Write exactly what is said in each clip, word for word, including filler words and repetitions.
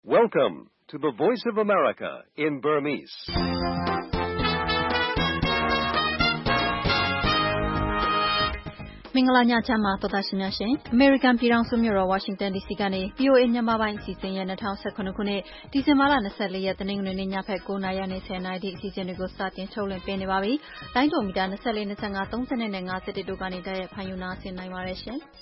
Welcome to the Voice of America in Burmese. ။မင်္ဂလာညချမ်းပါသောတာရှင်များရှင်။ American ပြည်ထောင်စုမြို့တော် Washington ဒီ စီ ကနေ ဗွီအိုအေ မြန်မာပိုင်းအစီအစဉ်ရဲ့၂၀၁၇ခုနှစ်ဒီဇင်ဘာလ၂၄ရက်တနင်္ဂနွေနေ့ညဖက်၉နာရီနဲ့၁၀နာရီထိအစီအစဉ်တွေကိုစတင်ထုတ်လွှင့်ပေးနေပါပြီ။လိုင်းဒိုမီတာ၂၄、၂၅、၃၂နဲ့၅၁တို့ကနေတိုက်ရိုက်ဖန်ယူနာဆင်နိုင်ပါတယ်ရှင်။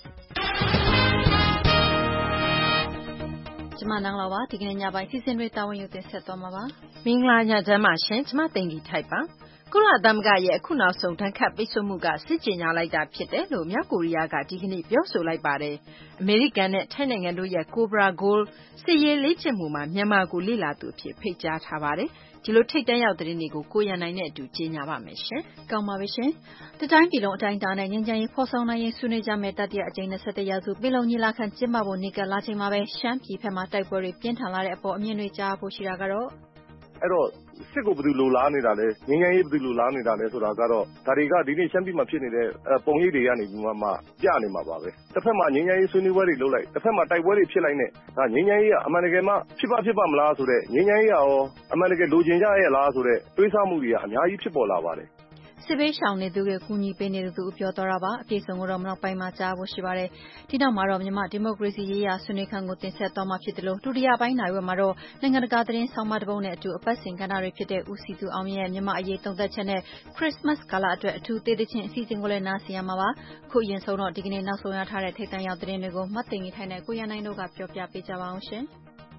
ကျမနန်းလာပါဒီကနေ့ညပိုင်းစီစဉ်တွေတာဝန်ယူတင်ဆက်သွားမှာပါ။မင်္ဂလာညချမ်းပါရှင်။ကျမသိင်္ဂီထိုက်ပါ။ကုလသမဂ္ဂရဲ့အခုနောက်ဆုံးဒဏ်ခတ်ပိတ်ဆို့မှုကစစ်ကြေညာလိုက်တာဖြစ်တယ်လို့မြောက်ကိုရီးယားကဒီကနေ့ပြောဆိုလိုက်ပါတယ်။အမေရိကန်နဲ့ထိုင်းနိုင်ငံတို့ရဲ့ Cobra Gold စစ်ရေးလေ့ကျင့်မှုမှာမြန်မာကိုလေ့လာသူအဖြစ်ဖိတ်ကြားထားပါတယ်။ဒီလိုထိတ်တန့်ရောက်တဲ့နေ့ကိုကိုရန်နိုင်နဲ့အတူကြီးညာပါမယ်ရှင်။ကောင်းပါပြီရှင်။တတိုင်းပြည်လုံးအတိုင်းအတာနဲ့ငြိမ်းချမ်းရေးဖော်ဆောင်နိုင်ရေးဆွေးနွေးကြမယ့်တတိယအကြိမ်၂၁ရာစုပြည်လုံးညီလာခံကျင်းပဖို့နေကလာချိန်မှာပဲရှမ်းပြည်ဖက်မှာတိုက်ပွဲတွေပြင်းထန်လာတဲ့အပေါ်အမြင်တွေကြားဖို့ရှိတာကတော့အဲ့တော့စစ်ကိုဘယ်သူလိုလားနေတာလဲငြိမ်းချမ်းရေးဘယ်သူလိုလားနေတာလဲဆိုတာကတော့ဒါတွေကဒီနေ့ရှမ်းပြည်မှာဖြစ်နေတဲ့ပုံရိပ်တွေကနေပြီးမှမှပြနေမှာပါပဲတစ်ဖက်မှာငြိမ်းချမ်းရေးဆွေးနွေးပွဲတွေလုပ်လိုက်တစ်ဖက်မှာတိုက်ပွဲတွေဖြစ်လိုက်နဲ့ဒါငြိမ်းချမ်းရေးကအမှန်တကယ်မှဖြစ်ပါဖြစ်ပါမလားဆိုတဲ့ငြိမ်းချမ်းရေးရောအမှန်တကယ်လိုချင်ကြရဲ့လားဆိုတဲ့တွေးဆမှုတွေကအများကြီးဖြစ်ပေါ်လာပါတယ်စစ်ဘေးရှောင်နေသူတွေကူညီပေးနေသူပြောတော့တာပါအပြည့်စုံကိုတော့နောက်ပိုင်းမှာကြားဖို့ရှိပါတယ်ဒီနောက်မှာတော့မြန်မာဒီမိုကရေစီရေးရာဆွေးနွေးခန်းကိုတင်ဆက်သွားမှာဖြစ်တယ်လို့ဒုတိယပိုင်းနိုင်ဝက်မှာတော့နိုင်ငံတကာသတင်းဆောင်မတပုတ်နဲ့အတူအပတ်စဉ်ကဏ္ဍတွေဖြစ်တဲ့ဦးစီသူအောင်ရဲ့မြန်မာအရေးသုံးသက်ချက်နဲ့ခရစ်မတ်ကာလအတွက်အထူးသေးသေးချင်းအစီအစဉ်ကိုလည်းနားဆင်ရမှာပါခုရင်ဆုံးတော့ဒီကနေ့နောက်ဆုံးရထားတဲ့ထိပ်တန်းရောက်သတင်းတွေကိုမှတ်သိင်နေထိုင်တဲ့ကိုရန်နိုင်တို့ကပြောပြပေးကြပါအောင်ရှင်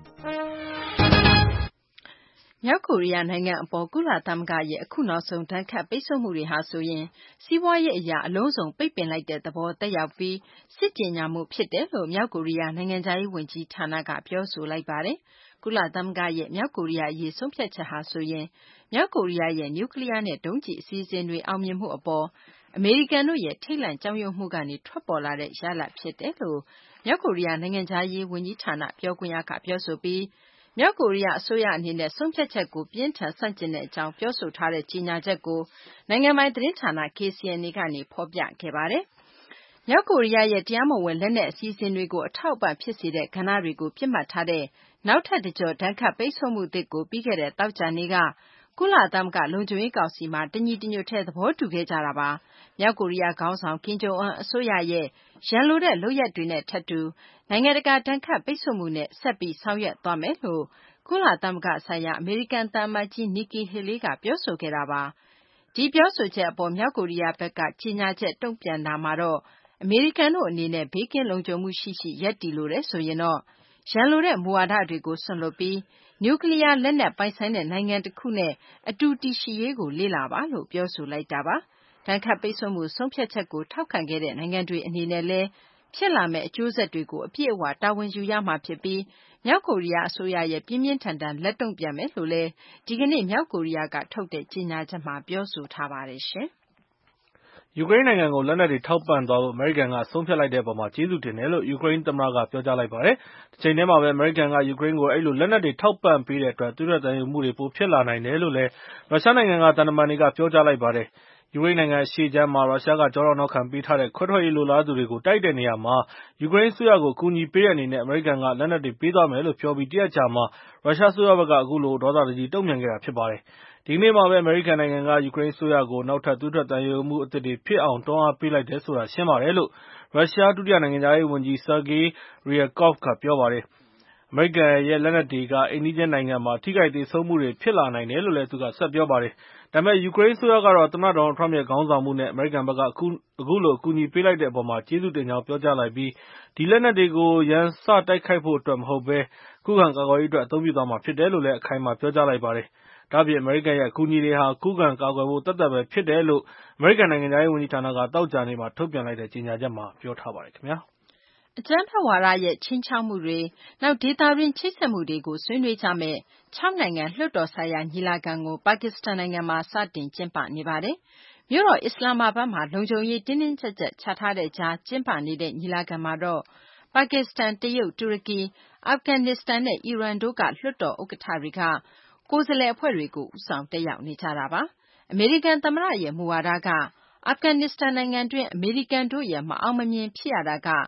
မြောက်ကိုရီးယားနိုင်ငံအပေါ်ကုလသမဂ္ဂရဲ့အခုနောက်ဆုံးဒဏ်ခတ်ပိတ်ဆို့မှုတွေဟာဆိုရင်စီးပွားရေးအရာအလုံးစုံပိတ်ပင်လိုက်တဲ့သဘောတက်ရောက်ပြီးစစ်ကြေညာမှုဖြစ်တယ်လို့မြောက်ကိုရီးယားနိုင်ငံခြားရေးဝန်ကြီးဌာနကပြောဆိုလိုက်ပါတယ်။ကုလသမဂ္ဂရဲ့မြောက်ကိုရီးယားအရေးဆုံးဖြတ်ချက်ဟာဆိုရင်မြောက်ကိုရီးယားရဲ့နျူကလ িয়ার နဲ့ဒုံးကျည်အစီအစဉ်တွေအောင်မြင်မှုအပေါ်အမေရိကန်တို့ရဲ့ထိတ်လန့်ကြောက်ရွံ့မှုကနေထွက်ပေါ်လာတဲ့ရလဒ်ဖြစ်တယ်လို့မြောက်ကိုရီးယားနိုင်ငံခြားရေးဝန်ကြီးဌာနပြောခွင့်ရကပြောဆိုပြီးမြောက်ကိုရီးယားအစိုးရအနေနဲ့ဆုံးဖြတ်ချက်ကိုပြင်းထန်ဆန့်ကျင်တဲ့အကြောင်းပြောဆိုထားတဲ့ကြေညာချက်ကိုနိုင်ငံပိုင်သတင်းဌာန K C N A ကနေဖော်ပြခဲ့ပါတယ်။မြောက်ကိုရီးယားရဲ့တရားမဝင်လက်နက်အစီအစဉ်တွေကိုအထောက်အပံ့ဖြစ်စေတဲ့ကဏ္ဍတွေကိုပြစ်မှတ်ထားတဲ့နောက်ထပ်တကြော့ဒဏ်ခတ်ပိတ်ဆို့မှုသစ်ကိုပြီးခဲ့တဲ့သောကြာနေ့ကကုလသမဂ္ဂလုံခြုံရေးကောင်စီမှာတညီတညွတ်ထဲသဘောတူခဲ့ကြတာပါ။မြောက်ကိုရီးယားခေါင်းဆောင်ကင်ဂျုံအွန်းအစိုးရရဲ့ရန်လိုတဲ့လုပ်ရပ်တွေနဲ့ထပ်တူနိုင်ငံတကာဒဏ်ခတ်ပိတ်ဆို့မှုနဲ့ဆက်ပြီးဆောင်ရွက်သွားမယ်လို့ကုလသမဂ္ဂဆိုင်ရာအမေရိကန်သံအမတ်ကြီး Nikki Haley ကပြောဆိုခဲ့တာပါ။ဒီပြောဆိုချက်အပေါ်မြောက်ကိုရီးယားဘက်ကကြေညာချက်တုံ့ပြန်တာမှာတော့အမေရိကန်တို့အနေနဲ့ဘေးကင်းလုံခြုံမှုရှိရှိရပ်တည်လိုတဲ့ဆိုရင်တော့ရန်လိုတဲ့မူဝါဒတွေကိုစွန့်လွတ်ပြီးနျူကလ িয়ার လက်နက်ပိုင်ဆိုင်တဲ့နိုင်ငံတစ်ခုနဲ့အတူတည်ရှိရေးကိုလေ့လာပါလို့ပြောဆိုလိုက်တာပါ။ဒဏ်ခတ်ပိတ်ဆို့မှုဆုံးဖြတ်ချက်ကိုထောက်ခံခဲ့တဲ့နိုင်ငံတွေအနေနဲ့လည်းဖြစ်လာမယ့်အကျိုးဆက်တွေကိုအပြည့်အဝတာဝန်ယူရမှာဖြစ်ပြီးမြောက်ကိုရီးယားအစိုးရရဲ့ပြင်းပြင်းထန်ထန်လက်တုံ့ပြန်မယ်လို့လည်းဒီကနေ့မြောက်ကိုရီးယားကထုတ်တဲ့ကြေညာချက်မှာပြောဆိုထားပါတယ်ရှင်။ယူကရိန်းနိုင်ငံကိုလက်နက်တွေထောက်ပံ့သွားဖို့အမေရိကန်ကဆုံးဖြတ်လိုက်တဲ့အပေါ်မှာကျေးဇူးတင်တယ်လို့ယူကရိန်းသမ္မတကပြောကြားလိုက်ပါတယ်။တစ်ချိန်တည်းမှာပဲအမေရိကန်ကယူကရိန်းကိုအဲ့လိုလက်နက်တွေထောက်ပံ့ပေးတဲ့အတွက်သွေးထွက်သံယိုမှုတွေပိုဖြစ်လာနိုင်တယ်လို့လည်းရုရှားနိုင်ငံကသံတမန်တွေကပြောကြားလိုက်ပါတယ်။ယူကရိန်းနိုင်ငံအရှေ့ခြမ်းမှာရုရှားကကြောထောက်နောက်ခံပေးထားတဲ့ခွဲထွက်ရေးလိုလားသူတွေကိုတိုက်တဲ့နေရာမှာယူကရိန်းအစိုးရကိုအကူအညီပေးတဲ့အနေနဲ့အမေရိကန်ကလက်နက်တွေပေးသွားမယ်လို့ပြောပြီးတရက်ကြာမှာရုရှားအစိုးရဘက်ကအခုလိုဒေါသတကြီးတုံ့ပြန်ခဲ့တာဖြစ်ပါတယ်။ဒီကနေ့မှာပဲအမေရိကန်နိုင်ငံကယူကရိန်းအစိုးရကိုနောက်ထပ်သွေးထွက်သံယိုမှုအသစ်တွေဖြစ်အောင်တွန်းအားပေးလိုက်တယ်ဆိုတာရှင်းပါတယ်လို့ရုရှားဒုတိယနိုင်ငံခြားရေးဝန်ကြီး Sergei Ryabkov ကပြောပါတယ်။အမေရိကန်ရဲ့လက်နက်တွေကအိမ်နီးချင်းနိုင်ငံမှာထိခိုက်သေဆုံးမှုတွေဖြစ်လာနိုင်တယ်လို့လည်းသူကဆက်ပြောပါတယ်။ဒါပေမဲ့ယူကရိန်းအစိုးရကတော့သမ္မတဒေါ်နယ်ထရမ့်ရဲ့ခေါင်းဆောင်မှုနဲ့အမေရိကန်ဘက်ကအခုအခုလိုအကူအညီပေးလိုက်တဲ့အပေါ်မှာကျေးဇူးတင်ကြောင်းပြောကြားလိုက်ပြီးဒီလက်နက်တွေကိုရန်စတိုက်ခိုက်ဖို့အတွက်မဟုတ်ဘဲခုခံကာကွယ်ရေးအတွက်အသုံးပြုသွားမှာဖြစ်တယ်လို့လည်းအခိုင်အမာပြောကြားလိုက်ပါတယ်။ဒါ့အပြင်အမေရိကန်ရဲ့အကူအညီတွေဟာခုခံကာကွယ်ဖို့သက်သက်ပဲဖြစ်တယ်လို့အမေရိကန်နိုင်ငံခြားရေးဝန်ကြီးဌာနကသောကြာနေ့မှာထုတ်ပြန်လိုက်တဲ့ကြေညာချက်မှာပြောထားပါတယ်ခင်ဗျာ။အကြမ်းဖက်ဝါဒရဲ့ခြိမ်းခြောက်မှုတွေနောက်ဒေသတွင်းချိတ်ဆက်မှုတွေကိုဆွေးနွေးကြမယ့်၆နိုင်ငံလွှတ်တော်ဆိုင်ရာညီလာခံကိုပါကစ္စတန်နိုင်ငံမှာစတင်ကျင်းပနေပါတယ်။မြို့တော်အစ္စလာမာဘတ်မှာလုံခြုံရေးတင်းတင်းကျပ်ကျပ်ချထားတဲ့ကြားကျင်းပနေတဲ့ညီလာခံမှာတော့ပါကစ္စတန်၊တရုတ်၊တူရကီ၊အာဖဂန်နစ္စတန်နဲ့အီရန်တို့ကလွှတ်တော်ဥက္ကဋ္ဌတွေကကိုယ်စားလှယ်အဖွဲ့တွေကိုဦးဆောင်တက်ရောက်နေကြတာပါ။အမေရိကန်သမ္မတရဲ့မူဝါဒကအာဖဂန်နစ္စတန်နိုင်ငံတွင်းအမေရိကန်တို့ရဲ့မအောင်မမြင်ဖြစ်ရတာက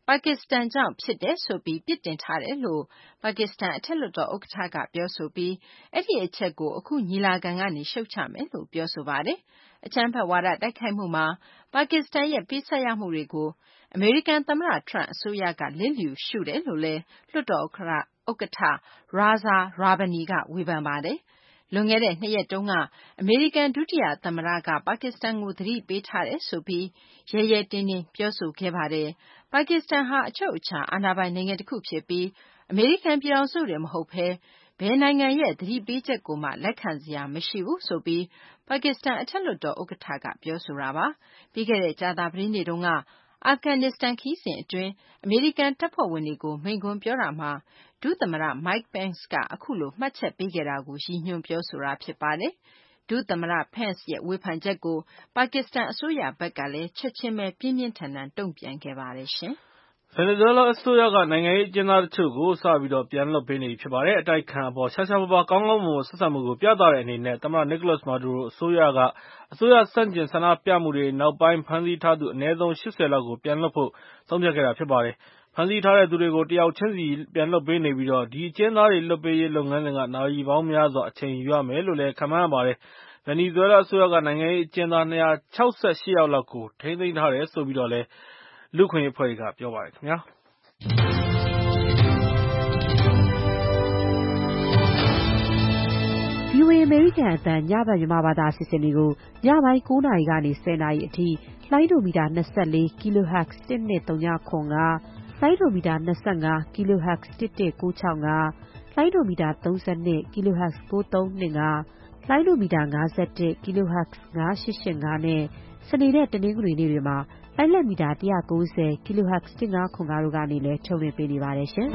ပါကစ္စတန်ကြောင့်ဖြစ်တယ်ဆိုပြီးပြစ်တင်ထားတယ်လို့ပါကစ္စတန်အထက်လွှတ်တော်ဥက္ကဋ္ဌကပြောဆိုပြီးအဲ့ဒီအချက်ကိုအခုညီလာခံကနေရှုတ်ချမယ်လို့ပြောဆိုပါတယ်။အကြမ်းဖက်ဝါဒတိုက်ခိုက်မှုမှာပါကစ္စတန်ရဲ့ပေးဆပ်ရမှုတွေကိုအမေရိကန်သမ္မတထရန့်အစိုးရကလစ်လျူရှုတယ်လို့လည်းလွှတ်တော်ဥက္ကဋ္ဌ Raza Rabbani ကဝေဖန်ပါတယ်။လွန်ခဲ့တဲ့နှစ်ရက်တုန်းကအမေရိကန်ဒုတိယသမ္မတကပါကစ္စတန်ကိုသတိပေးထားတယ်ဆိုပြီးရဲရဲတင်းတင်းပြောဆိုခဲ့ပါတယ်။ပါကစ္စတန်ဟာအချုပ်အခြာအာဏာပိုင်နိုင်ငံတစ်ခုဖြစ်ပြီးအမေရိကန်ပြည်ထောင်စုတွေမဟုတ်ဘဲဘယ်နိုင်ငံရဲ့သတိပေးချက်ကိုမှလက်ခံစရာမရှိဘူးဆိုပြီးပါကစ္စတန်အထက်လွှတ်တော်ဥက္ကဋ္ဌကပြောဆိုတာပါ။ပြီးခဲ့တဲ့ကြာသပတေးနေ့တုန်းကအာဖဂန်နစ္စတန်ခရီးစဉ်အတွင်းအမေရိကန်တပ်ဖွဲ့ဝင်တွေကိုမိန့်ခွန်းပြောတာမှာဒုသမ္မတ Mike Pence ကအခုလိုမှတ်ချက်ပေးခဲ့တာကိုရည်ညွှန်းပြောဆိုတာဖြစ်ပါတယ်။ဒုသမ္မတ Pence ရဲ့ဝေဖန်ချက်ကိုပါကစ္စတန်အစိုးရဘက်ကလည်းချက်ချင်းပဲပြင်းပြင်းထန်ထန်တုံ့ပြန်ခဲ့ပါတယ်ရှင်။ဗင်နီဇွဲလားအစိုးရကနိုင်ငံရေးအကျဉ်းသားတချို့ကိုစပြီးတော့ပြန်လွှတ်ပေးနေပြီဖြစ်ပါတယ်။အတိုက်ခံအပေါ်ရှားရှားပါးပါးကောင်းကောင်းမွန်မွန်ဆက်ဆံမှုကိုပြသတဲ့အနေနဲ့သမ္မတ Nicolas Maduro အစိုးရကအစိုးရဆန့်ကျင်ဆန္ဒပြမှုတွေနောက်ပိုင်းဖမ်းဆီးထားသူအနည်းဆုံး ၈၀ လောက်ကိုပြန်လွှတ်ဖို့ဆုံးဖြတ်ခဲ့တာဖြစ်ပါတယ်။ဖမ်းဆီးထားတဲ့သူတွေကိုတယောက်ချင်းစီပြန်လွှတ်ပေးနေပြီးတော့ဒီအကျဉ်းသားတွေလွှတ်ပေးရေးလုပ်ငန်းစဉ်ကနာရီပေါင်းများစွာအချိန်ယူရမယ်လို့လည်းခန့်မှန်းရပါတယ်။ဗင်နီဇွဲလားအစိုးရကနိုင်ငံရေးအကျဉ်းသား၂၆၈ ယောက်လောက်ကိုထိန်းသိမ်းထားတယ်ဆိုပြီးတော့လည်းလူ့အခွင့်အရေးအဖွဲ့တွေကပြောပါတယ်ခင်ဗျာ။ဗွီအိုအေ အမေရိကန်အသံညဘက်မြန်မာဘာသာအစီအစဉ်တွေကိုညပိုင်း၉နာရီကနေ ၁၀နာရီအထိလှိုင်းဒိုမီတာ၂၄ kHz တစ်နှစ်၃၀၇၅ လှိုင်းဒိုမီတာ၂၅ kHz တစ်တစ်၉၆၅ လှိုင်းဒိုမီတာ၃၂ kHz ၉၃၂၅ လှိုင်းဒိုမီတာ၅၁ kHz ၅၈၈၅ နဲ့စနေနဲ့တနင်္ဂနွေနေ့တွေမှာလိုင်းလက်မီတာ၁၉၀ kHz တစ်၅၇၅တို့ကနေလည်းထုတ်လွှင့်ပေးနေပါတယ်ရှင်။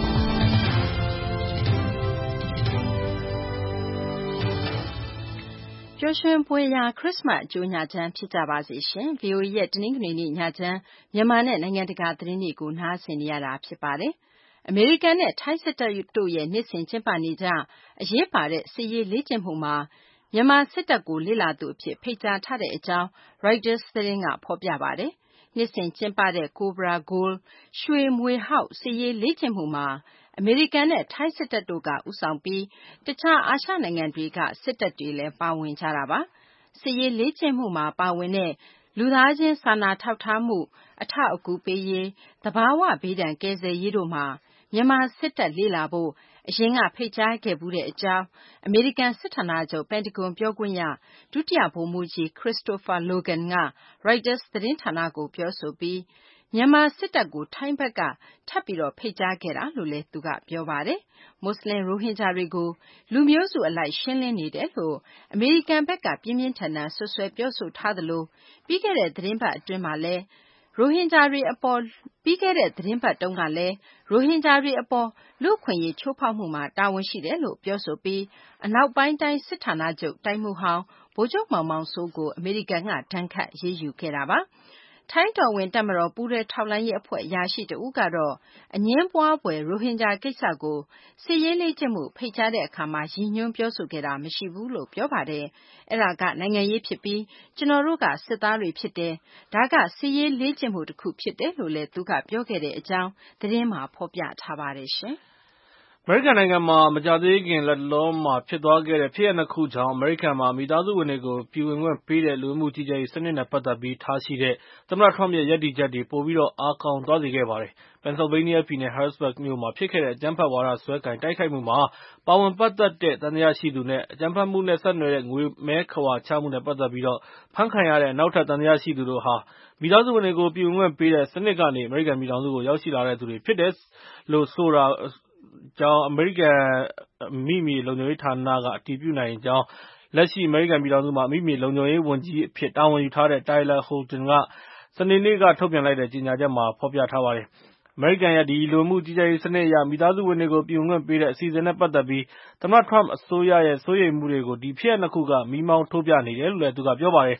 ပျော်ရွှင်ဖွယ်ရာခရစ်စမတ်အကြိုညချမ်းဖြစ်ကြပါစေရှင်။ ဗွီအိုအေရဲ့တနင်္ဂနွေနေ့ညချမ်းမြန်မာနဲ့နိုင်ငံတကာသတင်းတွေကိုနားဆင်နေရတာဖြစ်ပါတယ်။အမေရိကန်နဲ့ထိုင်းစစ်တပ်တို့ရဲ့နှစ်စဉ်ကျင်းပနေကြအရေးပါတဲ့စစ်ရေးလေ့ကျင့်မှုမှာမြန်မာစစ်တပ်ကိုလေ့လာသူအဖြစ်ဖိတ်ကြားထားတဲ့အကြောင်း Reuters သတင်းကဖော်ပြပါတယ်။နှစ်စဉ်ကျင်းပတဲ့ Cobra Gold ရွှေမြွေဟောက်စစ်ရေးလေ့ကျင့်မှုမှာအမေရိကန်နဲ့ထိုင်းစစ်တပ်တို့ကဦးဆောင်ပြီးတခြားအာရှနိုင်ငံတွေကစစ်တပ်တွေလည်းပါဝင်ကြတာပါ။စစ်ရေးလေ့ကျင့်မှုမှာပါဝင်တဲ့လူသားချင်းစာနာထောက်ထားမှုအထောက်အကူပေးရေးသဘာဝဘေးဒဏ်ကယ်ဆယ်ရေးတို့မှာမြန်မာစစ်တပ်လေ့လာဖို့အရင်ကဖိတ်ကြားခဲ့ဘူးတဲ့အကြောင်းအမေရိကန်စစ်ဌာနချုပ်ပန်တဂွန်ပြောခွင့်ရဒုတိယဗိုလ်မှူးကြီး Christopher Logan က Reuters သတင်းဌာနကိုပြောဆိုပြီးမြန်မာစစ်တပ်ကိုထိုင်းဘက်ကထပ်ပြီးဖိတ်ကြားခဲ့တာလို့လည်းသူကပြောပါတယ်။မွတ်စလင်ရိုဟင်ဂျာတွေကိုလူမျိုးစုအလိုက်ရှင်းလင်းနေတယ်လို့အမေရိကန်ဘက်ကပြင်းပြင်းထန်ထန်ဆွဆွဲပြောဆိုထားသလိုပြီးခဲ့တဲ့သတင်းပတ်အတွင်းမှာလည်းရိုဟင်ဂျာတွေအပေါ်ပြီးခဲ့တဲ့သတင်းပတ်တုန်းကလည်းရိုဟင်ဂျာတွေအပေါ်လူ့အခွင့်အရေးချိုးဖောက်မှုမှာတာဝန်ရှိတယ်လို့ပြောဆိုပြီးအနောက်ပိုင်းတိုင်းစစ်ဌာနချုပ်တိုင်းမှူးဟောင်းဗိုလ်ချုပ်မောင်မောင်စိုးကိုအမေရိကန်ကဒဏ်ခတ်အရေးယူခဲ့တာပါ။ထိုင်းတော်ဝင်တပ်မတော်ပူးတွဲထောက်လှမ်းရေးအဖွဲ့အရာရှိတဦးကတော့အငြင်းပွားဖွယ်ရိုဟင်ဂျာကိစ္စကိုစစ်ရေးလေ့ကျင့်မှုဖိတ်ကြားတဲ့အခါမှာရည်ညွှန်းပြောဆိုခဲ့တာမရှိဘူးလို့ပြောပါတယ်။အဲ့ဒါကနိုင်ငံရေးဖြစ်ပြီးကျွန်တော်တို့ကစစ်သားတွေဖြစ်တယ်။ဒါကစစ်ရေးလေ့ကျင့်မှုတစ်ခုဖြစ်တယ်လို့လည်းသူကပြောခဲ့တဲ့အကြောင်းသတင်းမှာဖော်ပြထားပါတယ်ရှင်။အမေရိကန်နိုင်ငံမှာမကြာသေးခင်လက်တလောမှာဖြစ်သွားခဲ့တဲ့ဖြစ်ရပ်နှစ်ခုကြောင့်အမေရိကန်မှာမိသားစုဝင်တွေကိုပြည်ဝင်ခွင့်ပေးတဲ့လူမှုကြီးကြပ်ရေးစနစ်နဲ့ပတ်သက်ပြီးထားရှိတဲ့သမ္မတထရမ့်ရဲ့ရပ်တည်ချက်တွေပိုပြီးတော့အားကောင်းသွားစေခဲ့ပါတယ်။ Pennsylvania ပြည်နယ် Harrisburg မြို့မှာဖြစ်ခဲ့တဲ့အကြမ်းဖက်ဝါဒစွဲကိုင်တိုက်ခိုက်မှုမှာပါဝင်ပတ်သက်တဲ့သံသယရှိသူနဲ့အကြမ်းဖက်မှုနဲ့ဆက်နွယ်တဲ့ငွေမဲခဝါချမှုနဲ့ပတ်သက်ပြီးတော့ဖမ်းခံရတဲ့နောက်ထပ်သံသယရှိသူတို့ဟာမိသားစုဝင်တွေကိုပြည်ဝင်ခွင့်ပေးတဲ့စနစ်ကနေအမေရိကန်ပြည်ထောင်စုကိုရောက်ရှိလာတဲ့သူတွေဖြစ်တယ်လို့ဆိုတာကြောင်းအမေရိကန်အမိမြေလုံခြုံရေးဌာနကအတည်ပြုနိုင်ကြောင်းလက်ရှိအမေရိကန်ပြည်ထောင်စုမှာအမိမြေလုံခြုံရေးဝန်ကြီးအဖြစ်တာဝန်ယူထားတဲ့ Tyler Houlton ကစနေနေ့ကထုတ်ပြန်လိုက်တဲ့ကြေညာချက်မှာဖော်ပြထားပါတယ်။အမေရိကန်ရဲ့ဒီလူမှုကြီးကြပ်ရေးစနစ်အရမိသားစုဝင်တွေကိုပြည်ဝင်ခွင့်ပေးတဲ့အစီအစဉ်နဲ့ပတ်သက်ပြီးသမ္မတထရမ့်အစိုးရရဲ့စိုးရိမ်မှုတွေကိုဒီဖြစ်ရပ်နှစ်ခုကမီးမောင်းထိုးပြနေတယ်လို့လည်းသူကပြောပါတယ်။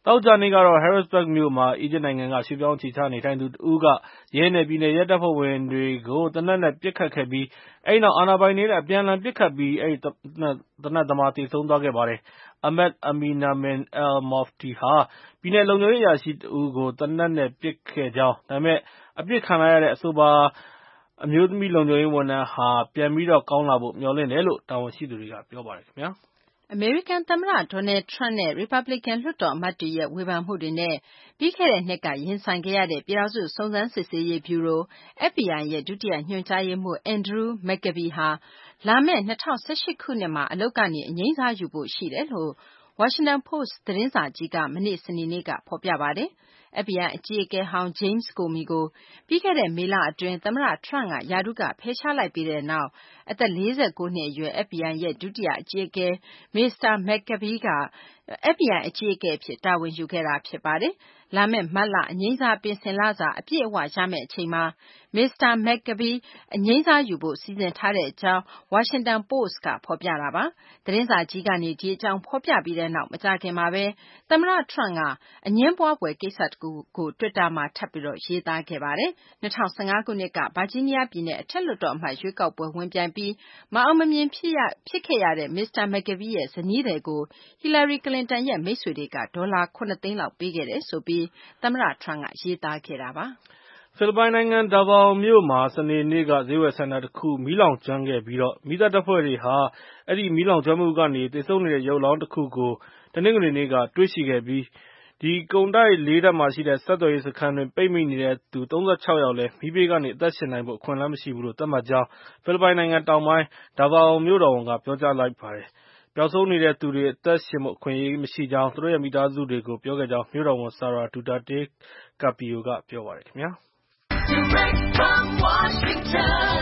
သောကြာနေ့ကတော့ Harrisburg မြို့မှာ အီဂျစ်နိုင်ငံက ရွှေ့ပြောင်းအခြေချနေထိုင်သူတဦးက ရဲနဲ့ ပြည်နယ်ရဲတပ်ဖွဲ့ဝင်တွေကို သေနတ်နဲ့ ပစ်ခတ်ခဲ့ပြီး အဲဒီနောက် အာဏာပိုင်တွေနဲ့ အပြန်အလှန်ပစ်ခတ်ပြီး အဲဒီသေနတ်သမား သေဆုံးသွားခဲ့ပါတယ်။ Ahmed Aminamin al-Mufti ဟာ ပြည်နယ်လုံခြုံရေးအရာရှိတဦးကို သေနတ်နဲ့ ပစ်ခဲ့ကြောင်း၊ ဒါပေမဲ့ အပစ်ခံလိုက်ရတဲ့ အဆိုပါအမျိုးသမီးလုံခြုံရေးဝန်ထမ်းဟာ ပြန်ပြီးတော့ ကောင်းလာဖို့ မျှော်လင့်တယ်လို့ တာဝန်ရှိသူတွေက ပြောပါတယ်ခင်ဗျာ။အမေရိကန်သမ္မတ Donald Trump နဲ့ ရီပတ်ဘလစ်ကန် လွှတ်တော်အမတ်တွေရဲ့ ဝေဖန်မှုတွေနဲ့ ပြီးခဲ့တဲ့နှစ်က ရင်ဆိုင်ခဲ့ရတဲ့ ပြည်ထောင်စု စုံစမ်းစစ်ဆေးရေးဗျူရို F B I ရဲ့ ဒုတိယညွှန်ကြားရေးမှူး Andrew McCabe ဟာ လာမယ့် ၂၀၁၈ ခုနှစ်မှာ အလုပ်ကနေ အငြိမ်းစားယူဖို့ရှိတယ်လို့ Washington Post သတင်းစာကြီးက မနေ့ စနေနေ့က ဖော်ပြပါတယ်။ F B I အကြီးအကဲဟောင်း James Comey ကို ပြီးခဲ့တဲ့ မေလအတွင်း သမ္မတ Trump က ရာထူးက ဖယ်ရှားလိုက်ပြီးနောက် အသက် ၄၉ နှစ်အရွယ် F B I ရဲ့ ဒုတိယအကြီးအကဲ မစ္စတာ McCabe က F B I အကြီးအကဲအဖြစ် တာဝန်ယူခဲ့တာ ဖြစ်ပါတယ်။ လာမယ့် မတ်လ အငြိမ်းစား ပင်စင်လစာ အပြည့်အ၀ ရမယ့်အချိန်မှာ မစ္စတာ McCabe အငြိမ်းစားယူဖို့ စီစဉ်ထားကြောင်း Washington Post က ဖော်ပြတာပါ။ သတင်းစာကြီးကနေ ဒီအကြောင်း ဖော်ပြပြီးနောက် မကြာခင်မှာပဲ သမ္မတ Trump က အငြင်းပွားဖွယ် ကိစ္စတခုကို တွစ်တာမှာ ထပ်ပြီး ရေးသားခဲ့ပါတယ်။ ၂၀၁၅ ခုနှစ်က ဗာဂျီးနီးယားပြည်နယ် အထက်လွှတ်တော်အမတ် ရွေးကောက်ပွဲ ဝင်ပြိုင်ပြီး မအောင်မမြင် ဖြစ်ခဲ့ရတဲ့ မစ္စတာ McCabe ရဲ့ ဇနီးသည်ကို Hillary Clinton ရဲ့ မိတ်ဆွေတွေက ဒေါ်လာ ၇ သိန်းလောက် ပေးခဲ့တယ်ဆိုပြီး သမ္မတ Trump က ရေးသားခဲ့တာပါ။ဖိလစ်ပိုင်နိုင်ငံ Davao မြို့မှာ စနေနေ့က ဈေးဝယ်စင်တာတခု မီးလောင်ကျွမ်းခဲ့ပြီး မီးသတ်တပ်ဖွဲ့တွေဟာ အဲဒီမီးလောင်ကျွမ်းမှုကနေ သေဆုံးနေတဲ့ ရုပ်အလောင်းတခုကို တနင်္ဂနွေနေ့က တွေ့ရှိခဲ့ပြီး ကုန်တိုက် လေး ထပ်မှာရှိတဲ့ ဆက်သွယ်ရေးစခန်းတွင်း ပိတ်မိနေတဲ့သူ ၃၆ ယောက်လည်း မီးဘေးကနေ အသက်ရှင်နိုင်ဖို့ အခွင့်အလမ်းမရှိဘူးလို့ သတ်မှတ်ကြောင်း ဖိလစ်ပိုင်နိုင်ငံတောင်ပိုင်း Davao မြို့တော်ဝန်က ပြောကြားလိုက်ပါတယ်။ ပျောက်ဆုံးနေတဲ့သူတွေ အသက်ရှင်ဖို့ အခွင့်အရေးမရှိကြောင်း သူတို့ရဲ့ မိသားစုတွေကို ပြောခဲ့ကြောင်း မြို့တော်ဝန် Sara Duterte Carpio က ပြောပါတယ်ခင်ဗျာ။ Direct from Washington,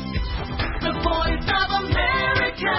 the voice of America,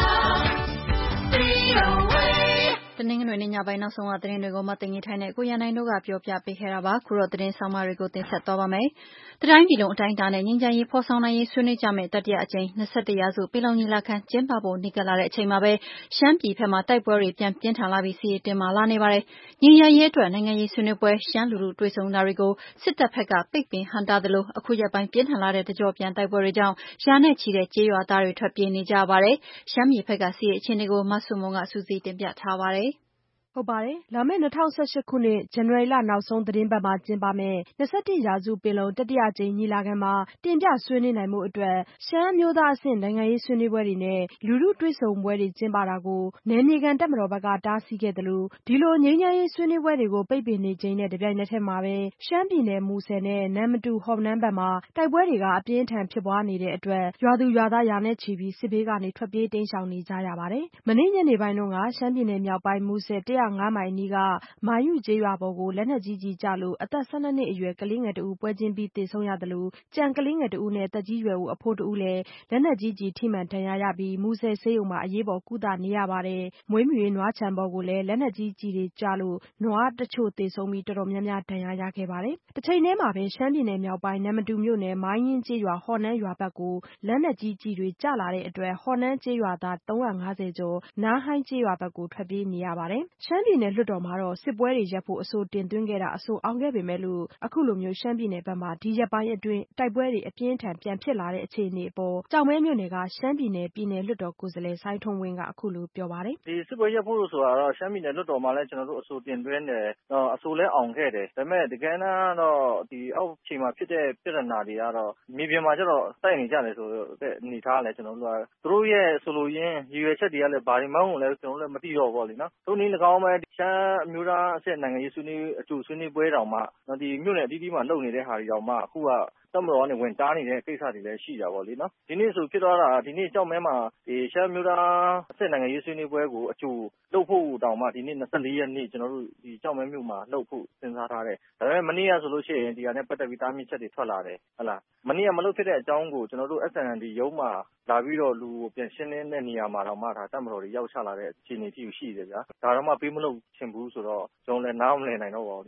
V O A တနင်္ဂနွေနေ့ညပိုင်း နောက်ဆုံးရသတင်းတွေကို မသိင်္ဂီထိုက်နဲ့ ကိုရန်နိုင်တို့က ပြောပြပေးခဲ့တာပါ။ ခုတော့ သတင်းဆောင်းပါးတွေကို တင်ဆက်သွားပါမယ်။ တတိုင်းပြည်လုံး အတိုင်းအတာနဲ့ ငြိမ်းချမ်းရေးဖော်ဆောင်နိုင်ရေး ဆွေးနွေးကြမယ့် တတိယအကြိမ် ၂၁ ရာစု ပင်လုံညီလာခံ ကျင်းပဖို့ နီးကပ်လာတဲ့ အချိန်မှာပဲ ရှမ်းပြည်ဘက်မှာ တိုက်ပွဲတွေ ပြန်ပြင်းထန်လာပြီး စစ်ရေးတင်းမာလာနေပါတယ်။ ငြိမ်းချမ်းရေးအတွက် နိုင်ငံရေးဆွေးနွေးပွဲ၊ ရှမ်းလူထုတွေ့ဆုံတာတွေကို စစ်တပ်ဘက်က ပိတ်ပင်ဟန့်တားသလို အခုရက်ပိုင်း ပြင်းထန်လာတဲ့ တကျော့ပြန်တိုက်ပွဲတွေကြောင့် ရာနဲ့ချီတဲ့ ကျေးရွာသားတွေ ထွက်ပြေးနေကြရပါတယ်။ ရှမ်းပြည်ဘက်က စစ်ရေးအခြေအနေကို မဆုမွန်က စုစည်းတင်ပြထားပါတယ်။ လာမယ့် ၂၀၁၈ ခုနှစ် ဇန်နဝါရီလ နောက်ဆုံးသီတင်းပတ်မှာ ကျင်းပမယ့် ၂၁ ရာစုပင်လုံ တတိယအကြိမ်ညီလာခံမှာ တင်ပြဆွေးနွေးနိုင်ဖို့အတွက် ရှမ်းအမျိုးသားအဆင့် နိုင်ငံရေးဆွေးနွေးပွဲတွေနဲ့ လူထုတွေ့ဆုံပွဲတွေ ကျင်းပတာကို နယ်မြေခံတပ်မတော်ဘက်က တားဆီးခဲ့သလို ဒီလို ငြိမ်းချမ်းရေးဆွေးနွေးပွဲတွေကို ပိတ်ပင်နေချိန်နဲ့ တပြိုင်နက်တည်းမှာပဲ ရှမ်းပြည်နယ် မူဆယ်နဲ့ နမ္မတူ ဟော်မနန်းဘက်မှာ တိုက်ပွဲတွေက အပြင်းအထန်ဖြစ်ပွားနေတဲ့အတွက် ရွာသူရွာသား ရာနဲ့ချီပြီး စစ်ဘေးကနေ ထွက်ပြေးတိမ်းရှောင်နေကြရပါတယ်။ မနေ့ညနေပိုင်းတုန်းက ရှမ်းပြည်နယ်မြောက်ပိုင်း မူဆယ် ၁၀၅ မိုင်အနီးက မာယုကျေးရွာပေါ်ကို လက်နက်ကြီးကျည်ကျလို့ အသက် ၁၂ နှစ်အရွယ် ကလေးငယ်တဦး ပွဲချင်းပြီး သေဆုံးရသလို ကျန်ကလေးငယ်တဦးနဲ့ သက်ကြီးရွယ်အို အဖိုးတဦးလည်း လက်နက်ကြီးကျည်ထိမှန်ဒဏ်ရာရပြီး မူဆယ်ဆေးရုံမှာ အရေးပေါ်ကုသနေရပါတယ်။ မွေးမြူရေးနွားခြံပေါ်ကိုလည်း လက်နက်ကြီးကျည်တွေကျလို့ နွားတချို့သေဆုံးပြီး တော်တော်များများ ဒဏ်ရာရခဲ့ပါတယ်။ တချိန်တည်းမှာပဲ ရှမ်းပြည်နယ်မြောက်ပိုင်း နမ္မတူမြို့နယ် မိုင်းယင်းကျေးရွာ ဟော်နန်းရွာဘက်ကို လက်နက်ကြီးကျည်တွေကျလာတဲ့အတွက် ဟော်နန်းကျေးရွာသား ၃၅၀ ကျော် နားဟိုင်းကျေးရွာဘက်ကို ထွက်ပြေးနေရပါတယ်။ ရှမ်းပြည်နယ်လွှတ်တော်မှာတော့ စစ်ပွဲတွေရပ်ဖို့ အဆိုတင်သွင်းခဲ့တာ အဆိုအောင်ခဲ့ပေမဲ့လို့ အခုလိုမျိုး ရှမ်းပြည်နယ်ဘက်မှာ ဒီရက်ပိုင်းအတွင်း တိုက်ပွဲတွေ အပြင်းအထန်ပြန်ဖြစ်လာတဲ့ အခြေအနေအပေါ် ကျောက်မဲမြို့နယ်က ရှမ်းပြည်နယ် ပြည်နယ်လွှတ်တော်ကိုယ်စားလှယ် စိုင်းထွန်းဝင်းက အခုလိုပြောပါတယ်။ “ဒီစစ်ပွဲရပ်ဖို့ဆိုတာတော့ ရှမ်းပြည်နယ်လွှတ်တော်မှာလည်း ကျနော်တို့အဆိုတင်သွင်းတယ်။ အဆိုလည်းအောင်ခဲ့တယ်။ ဒါပေမဲ့တကယ်တမ်းတော့ ဒီအောက်ခြေမှာဖြစ်တဲ့ပြဿနာတွေကတော့ မြေပြင်မှာကျတော့ တိုက်နေကြတယ်ဆိုတဲ့အနေအထားလည်း ကျနော်တို့က သူတို့ရဲ့ဆိုလိုရင်း ရည်ရွယ်ချက်တွေကလည်း ဘာတွေမှန်းကိုလည်း ကျနော်တို့လည်းမသိတော့ဘူးပေါ့လေနော်။ ထိုနည်း၎င်းပဲ ရှမ်းအမျိုးသားအဆင့်နိုင်ငံရေးဆွေးနွေးအကြိုဆွေးနွေးပွဲတောင်မှ ဒီမြို့နယ်အသီးသီးမှာလုပ်နေတဲ့ဟာတွေတောင်မှ အခုကတပ်မတော်ကနေဝင်တားနေတဲ့ကိစ္စတွေလည်းရှိတာပေါ့လေနော်။ ဒီနေ့ဆိုဖြစ်သွားတာ ဒီနေ့ကျောက်မဲမှာ ရှမ်းအမျိုးသားအဆင့်နိုင်ငံရေးဆွေးနွေးပွဲကိုအကြိုလုပ်ဖို့တောင်မှ ဒီနေ့ ၂၄ ရက်နေ့ ကျနော်တို့ဒီကျောက်မဲမြို့မှာလုပ်ဖို့စဉ်းစားထားတယ်။ ဒါပေမဲ့မနေ့ကဆိုလို့ရှိရင် ဒီဟာနဲ့ပတ်သက်ပြီးတားမြစ်ချက်တွေထွက်လာတယ်။ ဟုတ်လား။ မနေ့ကမလုပ်ဖြစ်တဲ့အကြောင်းကို ကျနော်တို့ S N L D ရုံးမှာလာပြီးတော့လူကိုပြန်ရှင်းလင်းတဲ့နေရာမှာတောင်မှ ဒါတပ်မတော်တွေရောက်ချလာတဲ့အခြေအနေအထိကိုရှိတယ်ဗျာ။ ဒါတောင်မှပေးမလုပ်ချင်ဘူးဆိုတော့ ကျနော်လည်းနားမလည်နိုင်တော့ပါဘူး ဒီတပ်မတော်ကို။ ”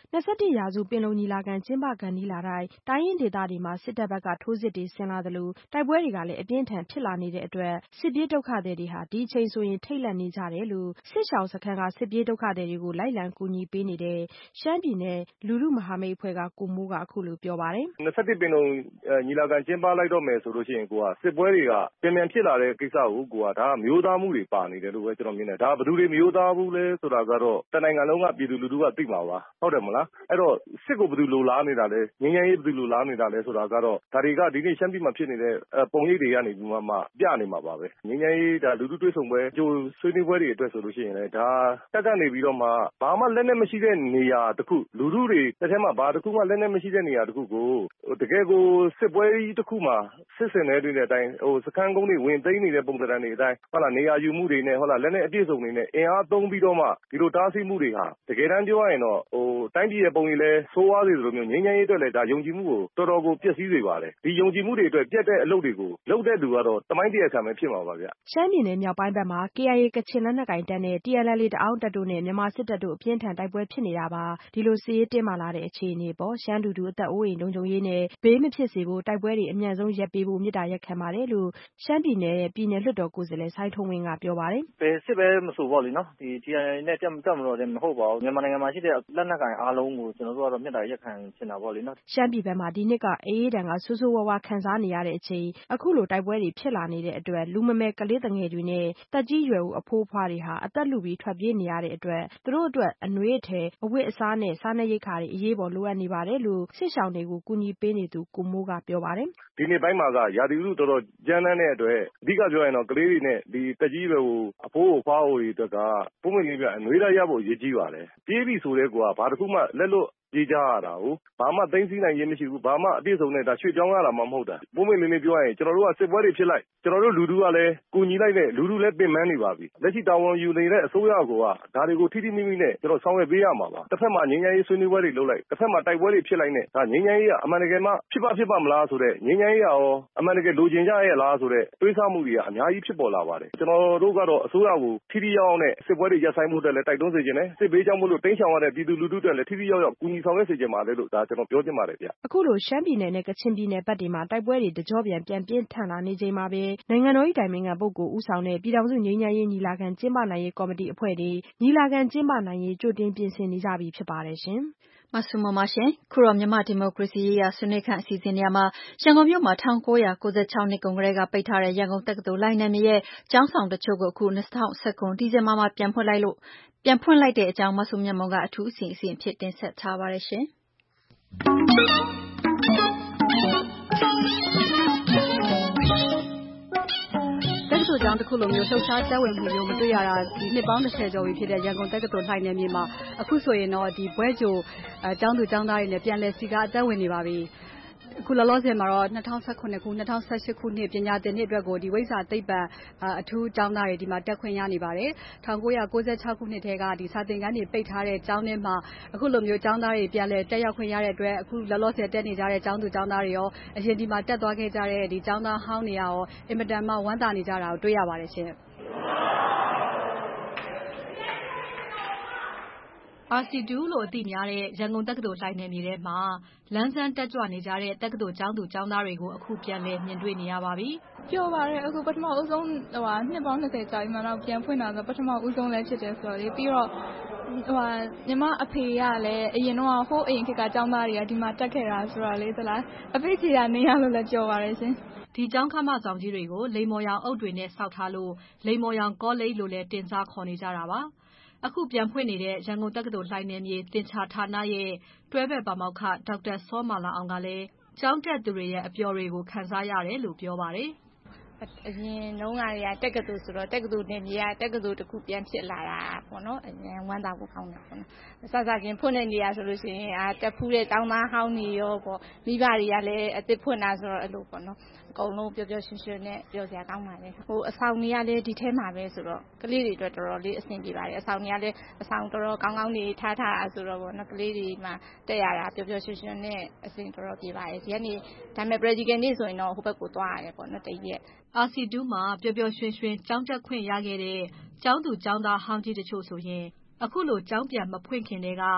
၂၁ ရာစုပင်လုံညီလာခံ ကျင်းပခါနီးလာတိုင်း တိုင်းရင်းဒေသတွေမှာစစ်တပ်ဘက်ကထိုးစစ်တွေဆင်လာသလိုတိုက်ပွဲတွေကလည်းအပြင်းထန်ဖြစ်လာနေတဲ့အတွက်စစ်ပြေးဒုက္ခသည်တွေဟာဒီအချိန်ဆိုရင်ထိတ်လန့်နေကြတယ်လို့စစ်ရှောင်စခန်းကစစ်ပြေးဒုက္ခသည်တွေကိုလိုက်လံကူညီပေးနေတဲ့ရှမ်းပြည်နယ်လူထုမဟာမိတ်အဖွဲ့ကကိုမိုးကအခုလိုပြောပါတယ်။နှစ်၁၁ပင်လုံညီလာခံကျင်းပလိုက်တော့မယ်ဆိုလို့ရှိရင်ကိုကစစ်ပွဲတွေကပြန်ပြန်ဖြစ်လာတဲ့ကိစ္စကိုကိုကဒါကမျိုးသားမှုတွေပါနေတယ်လို့ပဲကျွန်တော်မြင်တယ်။ဒါဘယ်သူတွေမျိုးသားဘူးလဲဆိုတာကတော့တနိုင်ငံလုံးကပြည်သူလူထုကသိမှာပါ။ဟုတ်တယ်မလား။အဲ့တော့စစ်ကိုဘယ်သူလိုလားနေတာလဲငြိမ်းချမ်းရေးဘယ်သူလိုလားနေတာလဲဆိုတာကတော့ဒါတွေကဒီနေ့ရှမ်းပြည်မှာဖြစ်နေတဲ့ပုံရိပ်တွေကနေဒီမှာမှပြနေမှာပါပဲ။ငြိမ်းချမ်းရေးဒါလူထုတွေ့ဆုံပွဲကြိုဆွေးနွေးပွဲတွေအတွက်ဆိုလို့ရှိရင်လည်းဒါတက်ကနေပြီးတော့မှဘာမှလက်နက်မရှိတဲ့နေရာတစ်ခုလူထုတွေတစ်ထဲမှာဘာတစ်ခုမှလက်နက်မရှိတဲ့နေရာတစ်ခုကိုတကယ်ကိုစစ်ပွဲကြီးတစ်ခုမှာစစ်စင်နေတဲ့အတိုင်းဟိုစခန်းကုန်းတွေဝင်သိမ်းနေတဲ့ပုံစံတွေအတိုင်းဟုတ်လားနေရာယူမှုတွေနဲ့ဟုတ်လားလက်နက်အပြည့်စုံတွေနဲ့အင်အားသုံးပြီးတော့မှဒီလိုတားဆီးမှုတွေဟာတကယ်တမ်းပြောရရင်တော့ဟိုတိုင်းပြည်ရဲ့ပုံရိပ်လဲဆိုးဝါးစေသလိုမျိုးငြိမ်းချမ်းရေးအတွက်လည်းဒါယုံကြည်မှုကိုတော်တော်ကိုပျက်စီးစေပါတယ်ဒီယုံကြည်မှုတွေအတွက်ပြတ်တဲ့အလုပ်တွေကိုလုပ်တဲ့သူကတော့တမိုင်းတရားခံပဲဖြစ်မှာပါဗျရှမ်းပြည်နယ်မြောက်ပိုင်းဘက်မှာ K I A ကချင်လက်နက်ကိုင်တပ်နဲ့ T N L A တအောင်းတပ်တို့နဲ့မြန်မာစစ်တပ်တို့အပြင်းထန်တိုက်ပွဲဖြစ်နေတာပါဒီလိုစစ်ရေးတင်းမာလာတဲ့အခြေအနေပေါ်ရှမ်းလူထုအသက်အိုးအိမ်လုံခြုံရေးနဲ့ဘေးမဖြစ်စေဖို့တိုက်ပွဲတွေအမြန်ဆုံးရပ်ပေးဖို့မြစ်တာရက်ခံပါတယ်လို့ရှမ်းပြည်နယ်ပြည်နယ်လွှတ်တော်ကိုယ်စားလှယ်စိုင်းထုံးဝင်းကပြောပါတယ်ဘယ်စစ်ပဲမဆိုပေါ့လေနော်ဒီ T N L A နဲ့တက်တက်မလို့လည်းမဟုတ်ပါဘူးမြန်မာနိုင်ငံမှာရှိတဲ့လက်နက်ကိုင်အားလုံးကိုကျွန်တော်တို့ကတော့မြစ်တာရက်ခံချင်တာပေါ့လေနော်ရှမ်းပြည်ဘက်မှာဒီနှစ်ကအေးအေးတန်ကဆိုးဆိုးဝါးဝါခံစားနေရတဲ့အချိန်အခုလိုတိုက်ပွဲတွေဖြစ်လာနေတဲ့အတွက်လူမမယ်ကလေးငယ်တွေနဲ့တက်ကြီးရွယ်ဦးအဖိုးအဖွားတွေဟာအသက်လူပြီးထွက်ပြေးနေရတဲ့အတွက်သူတို့အတွက်အနွေးအထည်အဝတ်အစားနဲ့စားနပ်ရိက္ခာတွေအရေးပေါ်လိုအပ်နေပါတယ်လို့စစ်ရှောင်တွေကိုကူညီပေးနေသူကိုမိုးကပြောပါတယ်ဒီနေ့ပိုင်းမှာကရာသီဥတုတော်တော်ကြမ်းတမ်းတဲ့အတွက်အဓိကပြောရင်တော့ကလေးတွေနဲ့ဒီတက်ကြီးရွယ်ဦးအဖိုးအဖွားတွေအတွက်ကပုံမှန်လေးပြအနွေးဓာတ်ရဖို့ရည်ကြီးပါတယ်ပြေးပြီဆိုတဲ့ကွာဘာတစ်ခုမှလက်လွတ်ကြေးကြရတာကိုဘာမှသိသိနိုင်ရေးမရှိဘူးဘာမှအပြည့်စုံနဲ့ဒါရွှေ့ကြောင်းရတာမှမဟုတ်တာပုံမှန်လေးလေးပြောရရင်ကျွန်တော်တို့ကစစ်ပွဲတွေဖြစ်လိုက်ကျွန်တော်တို့လူထုကလည်းကူညီလိုက်တဲ့လူထုလည်းပင်ပန်းနေပါပြီလက်ရှိတာဝန်ယူနေတဲ့အစိုးရကဒါတွေကိုထိထိမိမိနဲ့ကျွန်တော်ဆောင်ရွက်ပေးရမှာပါတစ်ဖက်မှာငြိမ်းချမ်းရေးဆွေးနွေးပွဲတွေလုပ်လိုက်တစ်ဖက်မှာတိုက်ပွဲတွေဖြစ်လိုက်နဲ့ဒါငြိမ်းချမ်းရေးကအမှန်တကယ်မှဖြစ်ပါဖြစ်ပါမလားဆိုတဲ့ငြိမ်းချမ်းရေးရောအမှန်တကယ်လိုချင်ကြရဲ့လားဆိုတဲ့တွေးဆမှုတွေကအများကြီးဖြစ်ပေါ်လာပါတယ်ကျွန်တော်တို့ကတော့အစိုးရကိုထိထိရောက်အောင်နဲ့စစ်ပွဲတွေရပ်ဆိုင်းဖို့အတွက်လည်းတိုက်တွန်းစေချင်တယ်စစ်ဘေးကြောင့်မို့လို့တင်းချောင်ရတဲ့ပြည်သူလူထုတွေလည်းထိထိရောက်ရောက်ကူညီဆောင်ရွက်စေချင်ပါတယ်လို့ဒါကျွန်တော်ပြောချင်ပါတယ်ဗျအခုလိုရှမ်းပြည်နယ်နဲ့ကချင်ပြည်နယ်ဘက်တွေမှာတိုက်ပွဲတွေတကြောပြန်ပြန်ပြင်းထန်လာနေချိန်မှာပဲနိုင်ငံတော်၏တိုင်ပင်ခံပုဂ္ဂိုလ်ဦးဆောင်တဲ့ပြည်ထောင်စုငြိမ်းချမ်းရေးညီလာခံကျင်းပနိုင်ရေးကော်မတီအဖွဲ့တွေညီလာခံကျင်းပနိုင်ရေးကြိုတင်ပြင်ဆင်နေကြပြီဖြစ်ပါတယ်ရှင်မဆုမမရှင်ခုတော့မြန်မာဒီမိုကရေစီရေးရာဆွေးနွေးခန့်အစီအစဉ်နေရာမှာရန်ကုန်မြို့မှာ၁၉၉၆နှစ်ကုန်ကလေးကပိတ်ထားတဲ့ရန်ကုန်တက္ကသိုလ်လိုင်နယ်မြေရဲ့ကျောင်းဆောင်တချို့ကိုအခု၂၀၁၉ဒီဇင်ဘာမှာပြန်ဖွင့်လိုက်လို့ပြန်ဖွင့်လိုက်တဲ့အကြောင်းမဆုမြတ်မုံကအထူးအစီအစဉ်အဖြစ်တင်ဆက်ထားပါတယ်ရှင်တက္ကသိုလ်ကျောင်းတစ်ခုလိုမျိုးလှုပ်ရှားတက်ဝင်မှုမျိုးမတွေ့ရတာဒီနှစ်ပေါင်း၂၀ကျော်ပြီဖြစ်တဲ့ရန်ကုန်တက္ကသိုလ်လှိုင်နယ်မြေမှာအခုဆိုရင်တော့ဒီဘွဲ့ကြိုကျောင်းသူကျောင်းသားတွေနဲ့ပြန်လည်စီကားအသက်ဝင်နေပါပြီအခုလောလောဆယ်မှာတော့၂၀၁၇ခု၂၀၁၈ခုနှစ်ပညာသင်နှစ်အတွက်ကိုဒီဝိဇ္ဇာသိပ္ပံအထူးကျောင်းသားတွေဒီမှာတက်ခွင့်ရနေပါတယ်၁၉၉၆ခုနှစ်ထဲကဒီစာသင်ခန်းတွေပိတ်ထားတဲ့ကျောင်းထဲမှာအခုလိုမျိုးကျောင်းသားတွေပြန်လည်တက်ရောက်ခွင့်ရတဲ့အတွက်အခုလောလောဆယ်တက်နေကြတဲ့ကျောင်းသူကျောင်းသားတွေရောအရင်ဒီမှာတက်သွားခဲ့ကြတဲ့ဒီကျောင်းသားဟောင်းတွေရောအင်မတန်မှဝမ်းသာနေကြတာကိုတွေ့ရပါတယ်ရှင်အာစီဒူလို့အသိများတဲ့ရန်ကုန်တက္ကသိုလ်လှိုင်နယ်မြေထဲမှာလမ်းစမ်းတက်ကြွနေကြတဲ့တက္ကသိုလ်ကျောင်းသူကျောင်းသားတွေကိုအခုပြန်လည်မြင်တွေ့နေရပါပြီ။ပြောပါတယ်အခုပထမဦးဆုံးဟိုနှစ်ပေါင်း၂၀ကြာပြီးမှတော့ပြန်ဖွင့်တာဆိုပထမဦးဆုံးလည်းဖြစ်တယ်ဆိုတော့လေပြီးတော့ဟိုညီမအဖေကလည်းအရင်တော့ဟိုးအိမ်ခေတ်ကကျောင်းသားတွေကဒီမှာတက်ခဲ့တာဆိုတော့လေသလားအဖေကြီးကနေရလို့လည်းကြော်ပါတယ်ရှင်။ဒီကျောင်းခမဆောင်ကြီးတွေကိုလိမ္မော်ရောင်အုပ်တွေနဲ့စောက်ထားလို့လိမ္မော်ရောင်ကောလိပ်လို့လည်းတင်စားခေါ်နေကြတာပါအခုပြန်ဖွင့်နေတဲ့ရန်ကုန်တက္ကသိုလ်လှိုင်နယ်မြေသင်္ချာဌာနရဲ့တွဲဘက်ပါမောက္ခဒေါက်တာစောမာလာအောင်ကလည်းကျောင်းတက်သူတွေရဲ့အပျော်တွေကိုခံစားရတယ်လို့ပြောပါတယ်အရင်တုန်းကတက္ကသိုလ်ဆိုတော့တက္ကသိုလ်နယ်မြေကတက္ကသိုလ်တစ်ခုပြန်ဖြစ်လာတာပေါ့နော်အရင်ဝမ်းသာဖို့ကောင်းတယ်ပေါ့နော်စစချင်းဖွင့်နေနေရဆိုလို့ရှိရင်အာတက်ဖူးတဲ့တောင်းသားဟောင်းနေရောပေါ့မိဘတွေကလည်းအစ်စ်ဖွင့်တာဆိုတော့အဲ့လိုပေါ့နော်အကုန်လုံးပျော်ပျော်ရွှင်ရွှင်နဲ့ပျော်စရာကောင်းပါလေဟိုအဆောင်တွေကလည်းဒီထဲမှာပဲဆိုတော့ကလေးတွေအတွက်တော်တော်လေးအဆင်ပြေပါတယ်အဆောင်တွေကလည်းအဆောင်တော်တော်ကောင်းကောင်းနေထားထားဆိုတော့ပေါ့နော်ကလေးတွေမှာတက်ရတာပျော်ပျော်ရွှင်ရွှင်နဲ့အဆင်တော်တော်ပြေပါတယ်ဒီကနေ့ဒါပေမဲ့ practical နေ့ဆိုရင်တော့ဟိုဘက်ကိုသွားရတယ်ပေါ့နော်တရက်အာစီဒူးမှာပျော်ပျော်ရွှင်ရွှင်ကျောင်းတက်ခွင့်ရခဲ့တဲ့ကျောင်းသူကျောင်းသားဟောင်းကြီးတချို့ဆိုရင်အခုလိုကျောင်းပြန်မဖွင့်ခင်တည်းက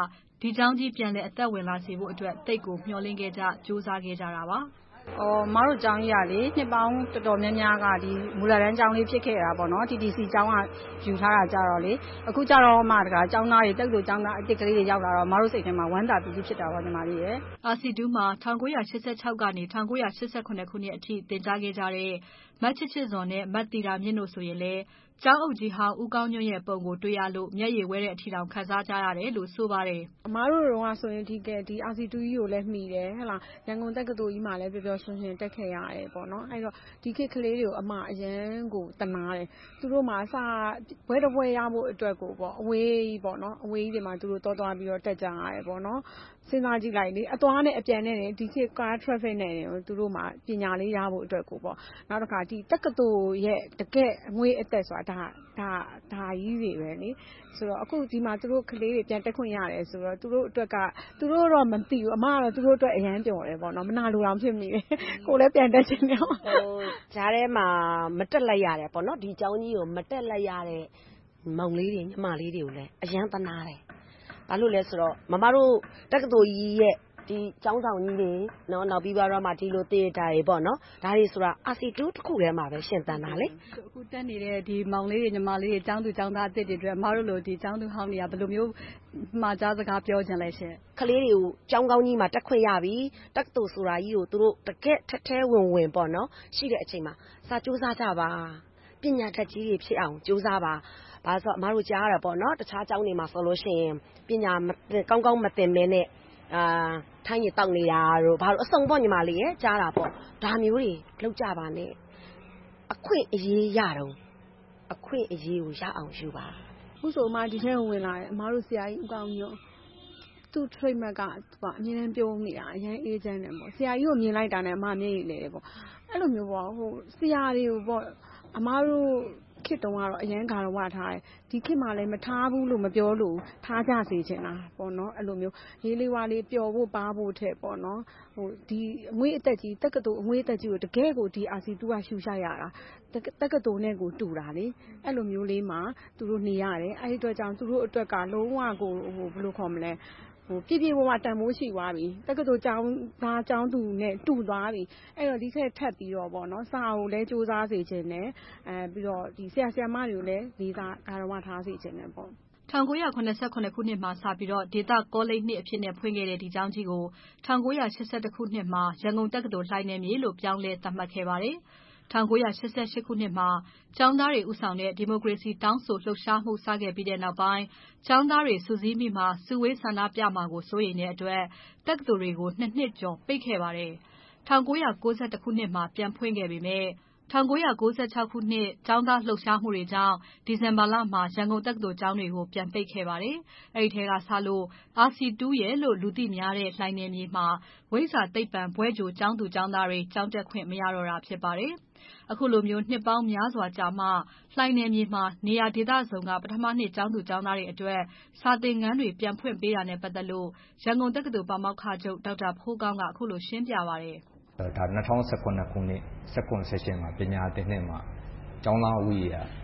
ဒီကျောင်းကြီးပြန်လည်အသက်ဝင်လာစေဖို့အတွက်တိတ်ကိုမျှော်လင့်ခဲ့ကြကြိုးစားခဲ့ကြတာပါ။အော်မတို့ကျောင်းကြီးကလေနှစ်ပေါင်းတော်တော်များများကဒီမူလတန်းကျောင်းလေးဖြစ်ခဲ့တာပေါ့နော် T T C ကျောင်းကယူထားတာကြတော့လေအခုကြတော့မှတကကျောင်းသားတွေတက်လို့ကျောင်းသားအစ်စ်ကလေးတွေရောက်လာတော့မတို့စိတ်ထဲမှာဝမ်းသာပီတိဖြစ်တာပေါ့ညီမလေးရဲ့ R C တူမှာ၁၉၈၆ကနေ၁၉၈၇ခုနှစ်အထိသင်ကြားခဲ့ကြတဲ့မတ်ချစ်ချစ်ဇော်နဲ့မတ်တီတာမြင့်တို့ဆိုရင်လေကျောင်းအုပ်ကြီးဟောင်းဦးကောင်းညွန့်ရဲ့ပုံကိုတွေ့ရလို့မျက်ရည်ဝဲတဲ့အထီတောင်ခံစားကြရတယ်လို့ဆိုပါတယ်အမားတို့တော့ဆိုရင်ဒီကဒီ R C တူကြီးကိုလည်းမှီတယ်ဟဲ့လားရန်ကုန်တက္ကသိုလ်ကြီးမှာလည်းပျော်ပျော်ရွှင်ရွှင်တက်ခဲ့ရတယ်ပေါ့နော်အဲ့တော့ဒီခေတ်ကလေးတွေကိုအမအရန်ကိုတနာတယ်သူတို့မှာစာဘွဲတစ်ဘွဲရဖို့အတွက်ကိုပေါ့အဝေးကြီးပေါ့နော်အဝေးကြီးတွေမှာသူတို့တော်တော်ပြီးတော့တက်ကြရတယ်ပေါ့နော်စဉ်းစားကြည့်လိုက်လေအသွားနဲ့အပြန်နဲ့ဒီခေတ် car traffic နဲ့သူတို့မှာပညာလေးရဖို့အတွက်ကိုပေါ့နောက်တစ်ခါဒီတက္ကသိုလ်ရဲ့တကယ်အငွေအသက်ဆိုတာဒါဒါဒါကြီးတွေပဲလေဆိုတော့အခုဒီမှာသူတို့ကလေးတွေပြန်တက်ခွင့်ရတယ်ဆိုတော့သူတို့အတွက်ကသူတို့တော့မသိဘူးအမကတော့သူတို့အတွက်အရန်ပျော်တယ်ပေါ့နော်မနာလိုအောင်ဖြစ်မိတယ်ကိုလည်းပြန်တက်ချင်တယ်ဟိုဂျားထဲမှာမတက်လိုက်ရတယ်ပေါ့နော်ဒီเจ้าကြီးကိုမတက်လိုက်ရတဲ့မောင်လေးတွေညီမလေးတွေကိုလည်းအရန်သနာတယ်ဘာလို့လဲဆိုတော့မမတို့တက္ကသိုလ်ကြီးရဲ့ဒီကျောင်းဆောင်ကြီးတွေနော်နောက်ပြီးတော့မှဒီလိုတေးတာတွေပေါ့နော်ဒါတွေဆိုတာ R C တူတစ်ခုထဲမှာပဲရှင်သန်တာလေအခုတက်နေတဲ့ဒီမောင်လေးတွေညီမလေးတွေကျောင်းသူကျောင်းသားအစ်စ်တွေအတွက်မတို့လိုဒီကျောင်းသူဟောင်းတွေကဘယ်လိုမျိုးမှာကြားစကားပြောကြလဲရှင်ကလေးတွေကိုကျောင်းကောင်းကြီးမှာတက်ခွင့်ရပြီတက္ကသိုလ်ဆိုတာကြီးကိုသူတို့တကက်ထက်ထဲဝင်ဝင်ပေါ့နော်ရှိတဲ့အချိန်မှာစာကြိုးစားကြပါပညာတတ်ကြီးတွေဖြစ်အောင်ကြိုးစားပါဘာလို့ဆိုအမတို့ကြားရတာပေါ့နော်တခြားကျောင်းတွေမှာဆိုလို့ရှိရင်ပညာကောင်းကောင်းမသင်မဲနဲ့အာထိုင်းရတောက်နေတာတို့ဘာလို့အစုံပေါ့ညီမလေးရဲ့ကြားတာပေါ့ဒါမျိုးတွေလောက်ကြပါနဲ့အခွင့်အရေးရတော့အခွင့်အရေးကိုရအောင်ယူပါခုဆိုမှဒီထဲဝင်လာတယ်အမတို့ဆရာကြီးဦးကောင်းညွန့်သူ့ trademark ကသူကအမြဲတမ်းပြောနေတာအရင်အေးချမ်းတယ်ပေါ့ဆရာကြီးကိုမြင်လိုက်တာနဲ့အမမျက်ရည်လဲတယ်ပေါ့အဲ့လိုမျိုးပေါ့ဟိုဆရာတွေကိုပေါ့အမတို့ခေတ်တုန်းကတော့အရန်ဂါရဝထားတယ်ဒီခေတ်မှလည်းမထားဘူးလို့မပြောလို့ထားကြစေချင်တာပေါ့နော်အဲ့လိုမျိုးရေးလေးဝါလေးပျော်ဖို့ပါဖို့ထက်ပေါ့နော်ဟိုဒီအငွေးအသက်ကြီးတက္ကသိုလ်အငွေးအသက်ကြီးကိုတကယ်ကိုဒီ R C တူကရှူရှာရတာတက္ကသိုလ်နဲ့ကိုတူတာလေအဲ့လိုမျိုးလေးမှာသူတို့နေရတယ်အဲ့ဒီအတွက်ကြောင့်သူတို့အတွက်ကလုံးဝကိုဟိုဘယ်လိုခေါ်မလဲဟိုပြည့်ပြည့်ဝဝတန်ဖိုးရှိသွားပြီတက္ကသိုလ်ကျောင်းသားကျောင်းသူနဲ့တူသွားပြီအဲ့တော့ဒီထက်ထပ်ပြီးတော့ပေါ့နော်စာအုပ်လည်းစူးစမ်းစေခြင်းနဲ့အဲပြီးတော့ဒီဆရာဆရာမတွေကိုလည်းလေးစားဂါရဝထားစေခြင်းနဲ့ပေါ့၁၉၇၇ခုနှစ်မှာစပြီးတော့ဒေတာကောလိပ်နှစ်အဖြစ်နဲ့ဖွင့်ခဲ့တဲ့ဒီကျောင်းကြီးကို၁၉၈၁ခုနှစ်မှာရန်ကုန်တက္ကသိုလ်လှိုင်နယ်မြေလို့ပြောင်းလဲသတ်မှတ်ခဲ့ပါတယ်၁၉၈၈ခုနှစ်မှာကျောင်းသားတွေဦးဆောင်တဲ့ဒီမိုကရေစီတောင်းဆိုလှုပ်ရှားမှုစခဲ့ပြီးတဲ့နောက်ပိုင်းကျောင်းသားတွေစုစည်းမိမှစုဝေးဆန္ဒပြမှာကိုစိုးရိမ်တဲ့အတွက်တက္ကသိုလ်တွေကိုနှစ်နှစ်ကျော်ပိတ်ခဲ့ပါတယ်။၁၉၉၁ခုနှစ်မှာပြန်ဖွင့်ခဲ့ပေမဲ့၁၉၉၆ခုနှစ်ကျောင်းသားလှုပ်ရှားမှုတွေကြောင့်ဒီဇင်ဘာလမှာရန်ကုန်တက္ကသိုလ်ကျောင်းတွေကိုပြန်ပိတ်ခဲ့ပါတယ်။အဲဒီထဲကစလို့ R C တူရဲ့လို့လူသိများတဲ့လှိုင်နယ်မြေမှာဝိဇ္ဇာသိပ္ပံဘွဲ့ကြိုကျောင်းသူကျောင်းသားတွေကျောင်းတက်ခွင့်မရတော့တာဖြစ်ပါတယ်။အခုလိုမျိုးနှစ်ပေါင်းများစွာကြာမှလှိုင်နယ်မြေမှာနေရာဒေသစုံကပထမနှစ်ကျောင်းသူကျောင်းသားတွေအတွက်စာသင်ခန်းတွေပြန်ဖွင့်ပေးတာနဲ့ပတ်သက်လို့ရန်ကုန်တက္ကသိုလ်ပါမောက္ခချုပ်ဒေါက်တာဖိုးကောင်းကအခုလိုရှင်းပြပါတယ်။ဒါ၂၀၁၇ခုနှစ်၁၇ session မှာပညာသင်နှစ်မှာကျောင်းသားဦးရေဟို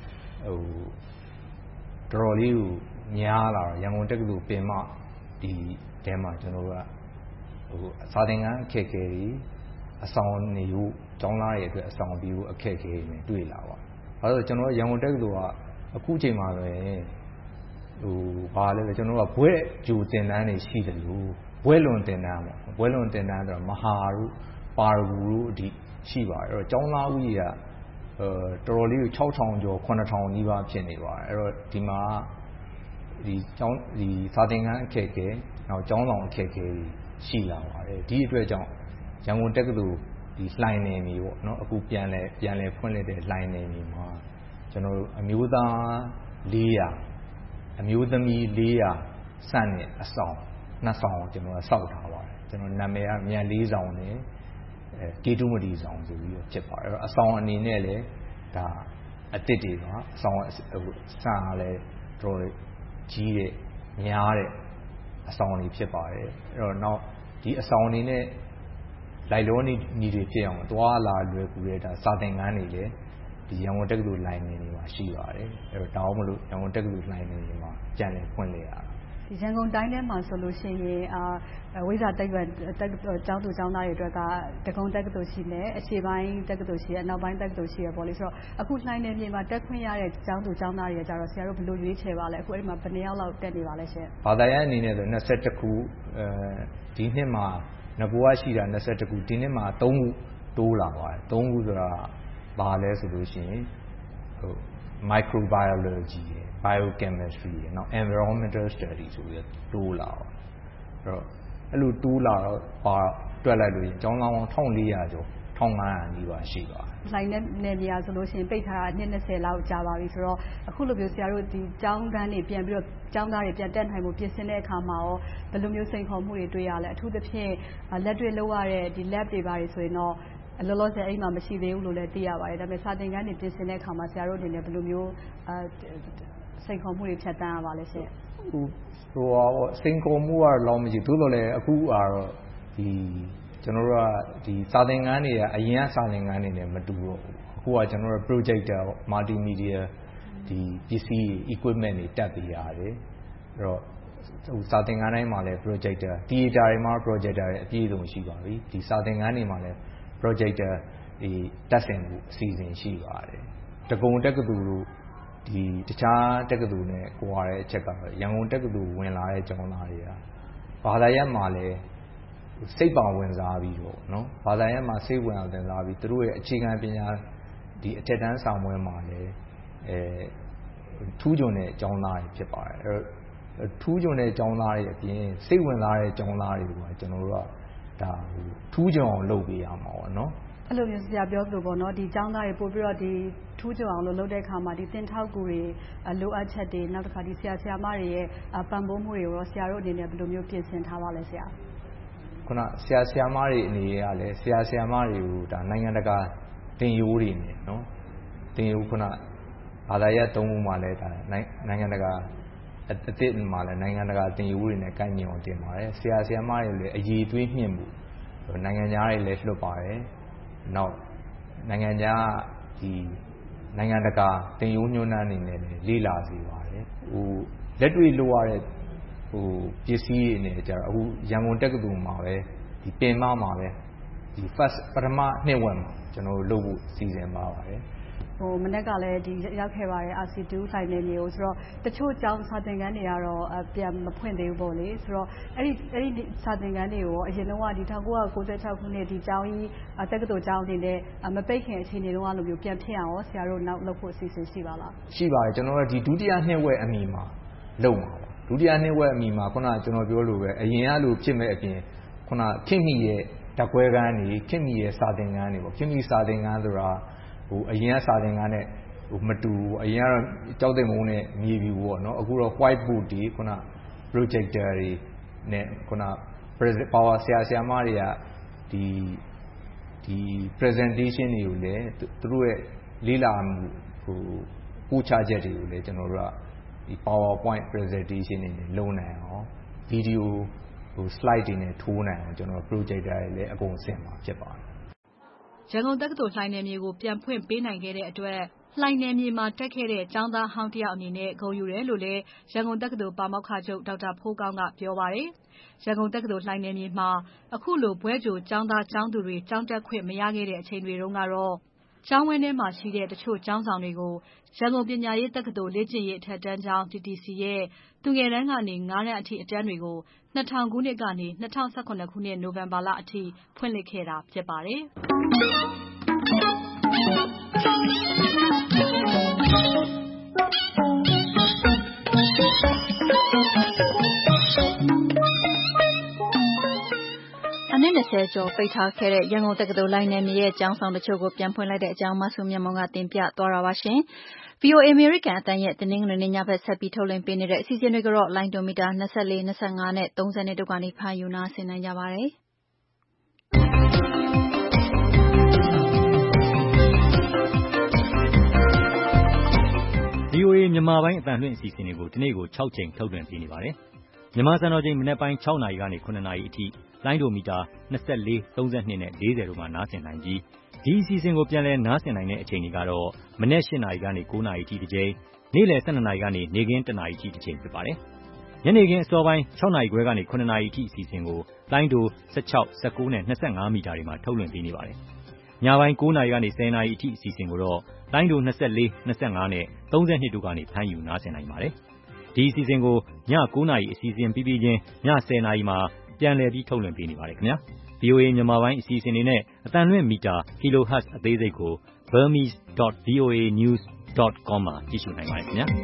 တော်တော်လေးကိုများလာတော့ရန်ကုန်တက္ကသိုလ်ပင်မဒီတဲမှာကျွန်တော်တို့ကဟိုစာသင်ခန်းအခက်အခဲတွေအဆောင်နေဖို့ကျောင်းသားတွေအတွက်အဆောင်ပြီးဖို့အခက်အခဲတွေတွေ့လာပါ။အဲဒါဆိုကျွန်တော်ရန်ကုန်တက္ကသိုလ်ကအခုချိန်မှာဆိုရင်ဟိုဘာလဲဆိုကျွန်တော်ကဘွဲ့ကြိုသင်တန်းတွေရှိတယ်လို့ဘွဲ့လွန်သင်တန်းပေါ့ဘွဲ့လွန်သင်တန်းဆိုတော့မဟာတို့ပါရဂူတို့အထိရှိပါတယ်အဲ့တော့ကျောင်းသားဦးရေကအဲတော်တော်လေးကို၆ထောင်ကျော်ခုနှစ်ထောင်နီးပါးဖြစ်နေပါတယ်အဲ့တော့ဒီမှာဒီကျောင်းဒီစာသင်ခန်းအခက်အခဲနောက်ကျောင်းဆောင်အခက်အခဲတွေရှိလာပါတယ်ဒီအတွက်ကြောင့်ရန်ကုန်တက္ကသိုလ်ဒီလှိုင်နယ်မြေပေါ့နော်အခုပြန်လဲပြန်လဲဖွင့်လိုက်တဲ့လှိုင်နယ်မြေမှာကျွန်တော်တို့အမျိုးသားလေးရာအမျိုးသမီးလေးရာစတဲ့တဲ့အဆောင်နှစ်ဆောင်ကျွန်တော်ကစောက်ထားပါတယ်ကျွန်တော်နာမည်ကမြန်လေးဆောင်နဲ့အဲကေတုမတီဆောင်ဆိုပြီးတော့ဖြစ်ပါတယ်အဲ့တော့အဆောင်အနေနဲ့လည်းဒါအစ်စ်တွေပါအဆောင်ဟိုစံကလည်းတော်တော်ကြီးတဲ့များတဲ့အဆောင်တွေဖြစ်ပါတယ်အဲ့တော့နောက်ဒီအဆောင်အနေနဲ့လိုက်လောနေညီတွေဖြစ်အောင်တွားလာလွယ်ကူတဲ့ဒါစာသင်ခန်းတွေလည်းဒီရန်ကုန်တက္ကသိုလ်လိုင်းနေနေမှာရှိပါတယ်အဲ့တော့ဒါမှမဟုတ်ရန်ကုန်တက္ကသိုလ်လိုင်းနေနေမှာကြံ့လည်ဖွင့်လေရတာဒီရန်ကုန်တိုင်းထဲမှာဆိုလို့ရှိရင်အာဝိဇ္ဇာတက္ကသိုလ်တက္ကသိုလ်ကျောင်းသူကျောင်းသားတွေအတွက်ကဒဂုံတက္ကသိုလ်ရှိမယ်အရှေ့ပိုင်းတက္ကသိုလ်ရှိရအနောက်ပိုင်းတက္ကသိုလ်ရှိရပေါ့လေဆိုတော့အခုလှိုင်းနယ်မြေမှာတက်ခွင့်ရတဲ့ကျောင်းသူကျောင်းသားတွေကြတော့ဆရာတို့ဘယ်လိုရွေးချယ်ပါလဲအခုအဲ့ဒီမှာဘယ်နှစ်ယောက်လောက်တက်နေပါလဲရှင်ဘာသာရေးအနေနဲ့ဆိုနှစ်၁၁ခုအဲဒီနှစ်မှာငကူကရှိတာနှစ်၁၁ခုဒီနှစ်မှာသုံးခုတိုးလာပါတယ်သုံးခုဆိုတာဘာလဲဆိုလို့ရှိရင်ဟို microbiology biochemistry เนาะ environmental study ဆိုပြီးတိုးလာတော့အဲ့တော့အဲ့လိုတိုးလာတော့ပါတွက်လိုက်လို့ရင်ကျောင်းသားပေါင်း၁၄၀၀ကျော်၁၅၀၀နီးပါးရှိပါတယ်။လှိုင်းနဲ့နယ်မြေဆိုလို့ရှိရင်ပိတ်ထားတာနှစ်၂၀လောက်ကြာပါပြီဆိုတော့အခုလိုမျိုးဆရာတို့ဒီကျောင်းတန်းတွေပြန်ပြီးတော့ကျောင်းသားတွေပြန်တက်နိုင်မှုပြင်ဆင်တဲ့အခါမှာရောဘယ်လိုမျိုးစိန်ခေါ်မှုတွေတွေ့ရလဲအထူးသဖြင့်လက်တွေ့လုပ်ရတဲ့ဒီ lab တွေပါတယ်ဆိုရင်တော့လောလောဆယ်အိမ်မှာမရှိသေးဘူးလို့လည်းသိရပါတယ်ဒါပေမဲ့စာသင်ခန်းတွေပြင်ဆင်တဲ့အခါမှာဆရာတို့အနေနဲ့ဘယ်လိုမျိုးအဲစိန်ခေါ်မှုတွေဖြတ်တန်းရပါလဲရှင်ဟိုဟိုစိန်ခေါ်မှုကတော့လောမရှိသို့တော်လည်းအခုကတော့ဒီကျွန်တော်တို့ကဒီစာသင်ခန်းတွေကအရင်ကစာသင်ခန်းတွေနဲ့မတူတော့ဘူးအခုကကျွန်တော်တို့ projector multimedia ဒီပစ္စည်း equipment တွေတက်ပေးရတယ်အဲ့တော့ဟိုစာသင်ခန်းတိုင်းမှာလည်း projector theater တွေမှာ projector တွေအပြည့်အစုံရှိပါပြီဒီစာသင်ခန်းတွေမှာလည်း projector ဒီတက်ဆင်မှုအစီအစဉ်ရှိပါတယ်တကုံတက္ကသိုလ်တို့ဒီတခြားတက္ကသိုလ်နဲ့ကွာတဲ့အချက်ကတော့ရန်ကုန်တက္ကသိုလ်ဝင်လာတဲ့ကျောင်းသားတွေကဘာသာရပ်မှာလည်းစိတ်ပါဝင်စားပြီးတော့เนาะဘာသာရပ်မှာစိတ်ဝင်အောင်သင်စားပြီးသူတို့ရဲ့အခြေခံပညာဒီအထက်တန်းဆောင်ပွဲမှာလည်းအဲထူးချွန်တဲ့ကျောင်းသားတွေဖြစ်ပါတယ်အဲထူးချွန်တဲ့ကျောင်းသားတွေအပြင်စိတ်ဝင်စားတဲ့ကျောင်းသားတွေကကျွန်တော်တို့ကဒါဟိုထူးချွန်အောင်လုပ်ပေးရမှာပေါ့เนาะအဲ့လိုမျိုးဆရာပြောသလိုပေါ့နော်ဒီကျောင်းသားတွေပို့ပြီးတော့ဒီထူးချွန်အောင်လို့လုပ်တဲ့အခါမှာဒီသင်ထောက်ကူတွေလိုအပ်ချက်တွေနောက်တစ်ခါဒီဆရာဆရာမတွေရဲ့ပံ့ပိုးမှုတွေရောဆရာတို့အနေနဲ့ဘယ်လိုမျိုးပြင်ဆင်ထားပါလဲဆရာခုနဆရာဆရာမတွေအနေနဲ့ကလည်းဆရာဆရာမတွေကိုဒါနိုင်ငံတကာသင်ရိုးတွေနဲ့နော်သင်ရိုးခုနဘာသာရပ်သုံးခုမှာလည်းဒါနိုင်ငံတကာအသစ်မှာလည်းနိုင်ငံတကာသင်ရိုးတွေနဲ့ကိုက်ညီအောင်တင်ပါတယ်ဆရာဆရာမတွေလည်းအည်သွေးမြင့်မှုနိုင်ငံသားတွေလည်းလွတ်ပါတယ်နောက်နိုင်ငံခြားဒီနိုင်ငံတကာသင်ရိုးညွှန်းနှန်းနေနဲ့လေ့လာစီပါတယ်ဟိုလက်တွေ့လိုရတဲ့ဟိုပစ္စည်းတွေနဲ့ကြတော့အခုရန်ကုန်တက္ကသိုလ်မှာပဲဒီပင်မမှာပဲဒီ first ပထမနှစ်ဝက်မှာကျွန်တော်တို့လုပ်ဖို့စီစဉ်ပါပါတယ်ဟိုမနေ့ကလည်းဒီရောက်ခဲ့ပါတယ် အာ စီ တူဆိုင်နယ်မျိုးဆိုတော့တချို့ကျောင်းစာသင်ခန်းတွေကတော့ပြန်မဖွင့်သေးဘူးပေါ့လေဆိုတော့အဲ့ဒီအဲ့ဒီစာသင်ခန်းတွေကိုအရင်တော့ဒီ၁၉၉၆ခုနှစ်ဒီကျောင်းကြီးတက္ကသိုလ်ကျောင်းအနေနဲ့မပိတ်ခင်အခြေအနေတုန်းကလိုမျိုးပြန်ဖြစ်အောင်ဆရာတို့နောက်လုပ်ဖို့အစီအစဉ်ရှိပါလားရှိပါတယ်ကျွန်တော်တို့ဒီဒုတိယနှစ်ဝက်အမီမှာလုပ်မှာပါဒုတိယနှစ်ဝက်အမီမှာခုနကကျွန်တော်ပြောလို့ပဲအရင်ကလိုဖြစ်မဲ့အပြင်ခုနခင်မီရဲ့ဓာတ်ခွဲခန်းတွေခင်မီရဲ့စာသင်ခန်းတွေပေါ့ခင်မီစာသင်ခန်းဆိုတာဟိုအရင်ကစာသင်ခန်းနဲ့ဟိုမတူအရင်ကတော့ကြောက်တဲ့မုံနဲ့မြေပြူပေါ့နော်အခုတော့ white board တွေခုန projector တွေနဲ့ခုန power ဆရာဆရာမတွေကဒီဒီ presentation တွေကိုလည်းသူတို့ရဲ့လေးလာမှုဟိုပို့ချချက်တွေကိုလည်းကျွန်တော်တို့ကဒီ PowerPoint presentation တွေနဲ့လုပ်နိုင်အောင် video ဟို slide တွေနဲ့ထိုးနိုင်အောင်ကျွန်တော် projector တွေလည်းအကုန်ဆင်မှာဖြစ်ပါတယ်ရန်ကုန်တက္ကသိုလ်လှိုင်းနယ်မြေကိုပြန်ဖွင့်ပေးနိုင်ခဲ့တဲ့အတွက်လှိုင်းနယ်မြေမှာတက်ခဲ့တဲ့ကျောင်းသားဟောင်းတယောက်အနေနဲ့ဂုဏ်ယူတယ်လို့လည်းရန်ကုန်တက္ကသိုလ်ပါမောက္ခချုပ်ဒေါက်တာဖိုးကောင်းကပြောပါတယ်။ရန်ကုန်တက္ကသိုလ်လှိုင်းနယ်မြေမှာအခုလိုဘွဲ့ကြိုကျောင်းသားကျောင်းသူတွေကျောင်းတက်ခွင့်မရခဲ့တဲ့အချိန်တွေတုန်းကတော့ကျောင်းဝင်းထဲမှာရှိတဲ့တချို့ကျောင်းဆောင်တွေကိုရန်ကုန်ပညာရေးတက္ကသိုလ်လေ့ကျင့်ရေးအထက်တန်းကျောင်း တီ တီ စီ ရဲ့သူငယ်တန်းကနေငါးတန်းအထိအတန်းတွေကို၂၀၀၀ခုနှစ်ကနေ၂၀၁၇ခုနှစ်နိုဝင်ဘာလအထိဖွင့်လှစ်ခဲ့တာဖြစ်ပါတယ်။အနှစ်၂၀ကျော်ပိတ်ထားခဲ့တဲ့ရန်ကုန်တက္ကသိုလ်လှိုင်းနယ်မြေရဲ့ကျောင်းဆောင်တချို့ကိုပြန်ဖွင့်လိုက်တဲ့အကြောင်းမဆုမြတ်မွန်ကတင်ပြသွားတာပါရှင်။ ဗွီအိုအေ အမေရိကန်အသံရဲ့တင်းနှင်းငွေနေ့ညဘက်ဆက်ပြီးထုတ်လွှင့်ပေးနေတဲ့အစီအစဉ်တွေကိုတော့လိုင်းဒိုမီတာ၂၄ ၂၅နဲ့၃၂ကနေဖမ်းယူနာဆင်နိုင်ကြပါတယ်။ဗွီအိုအေ မြန်မာပိုင်းအသံလွှင့်အစီအစဉ်တွေကိုဒီနေ့ကို၆ကြိမ်ထုတ်လွှင့်ပေးနေပါတယ်။မြန်မာစံတော်ချိန်မနက်ပိုင်း၆နာရီကနေ၇နာရီအထိလိုင်းဒိုမီတာ၂၄ ၃၂နဲ့၄၀တို့မှာနားဆင်နိုင်ပြီးဒီအစီအစဉ်ကိုပြန်လည်နားဆင်နိုင်တဲ့အချိန်တွေကတော့မနက်၈နာရီကနေ၉နာရီအထိတစ်ကြိမ်နေ့လယ်၁၂နာရီကနေနေ့ခင်း၁နာရီအထိတစ်ကြိမ်ဖြစ်ပါတယ်။ညနေခင်းအစောပိုင်း၆နာရီခွဲကနေ၇နာရီအထိအစီအစဉ်ကိုလိုင်းတို၁၆ ၁၉နဲ့၂၅မီတာတွေမှာထုတ်လွှင့်ပေးနေပါတယ်။ညပိုင်း၉နာရီကနေ၁၀နာရီအထိအစီအစဉ်ကိုတော့လိုင်းတို၂၄ ၂၅နဲ့၃၂တို့ကနေဖမ်းယူနားဆင်နိုင်ပါတယ်။ဒီအစီအစဉ်ကိုည၉နာရီအစီအစဉ်ပြီးပြီးချင်းည၁၀နာရီမှာပြန်လည်ပြီးထုတ်လွှင့်ပေးနေပါတယ်ခင်ဗျာ။ ဗွီအိုအေ မြန်မာပိုင်းအစီအစဉ်တွေနဲ့အသံလွှင့်မီတာ Kilohertz အသေးစိတ်ကို burmese dot v o a news dot com မှာကြည့်ရှုနိုင်ပါတယ်ခင်ဗျာ။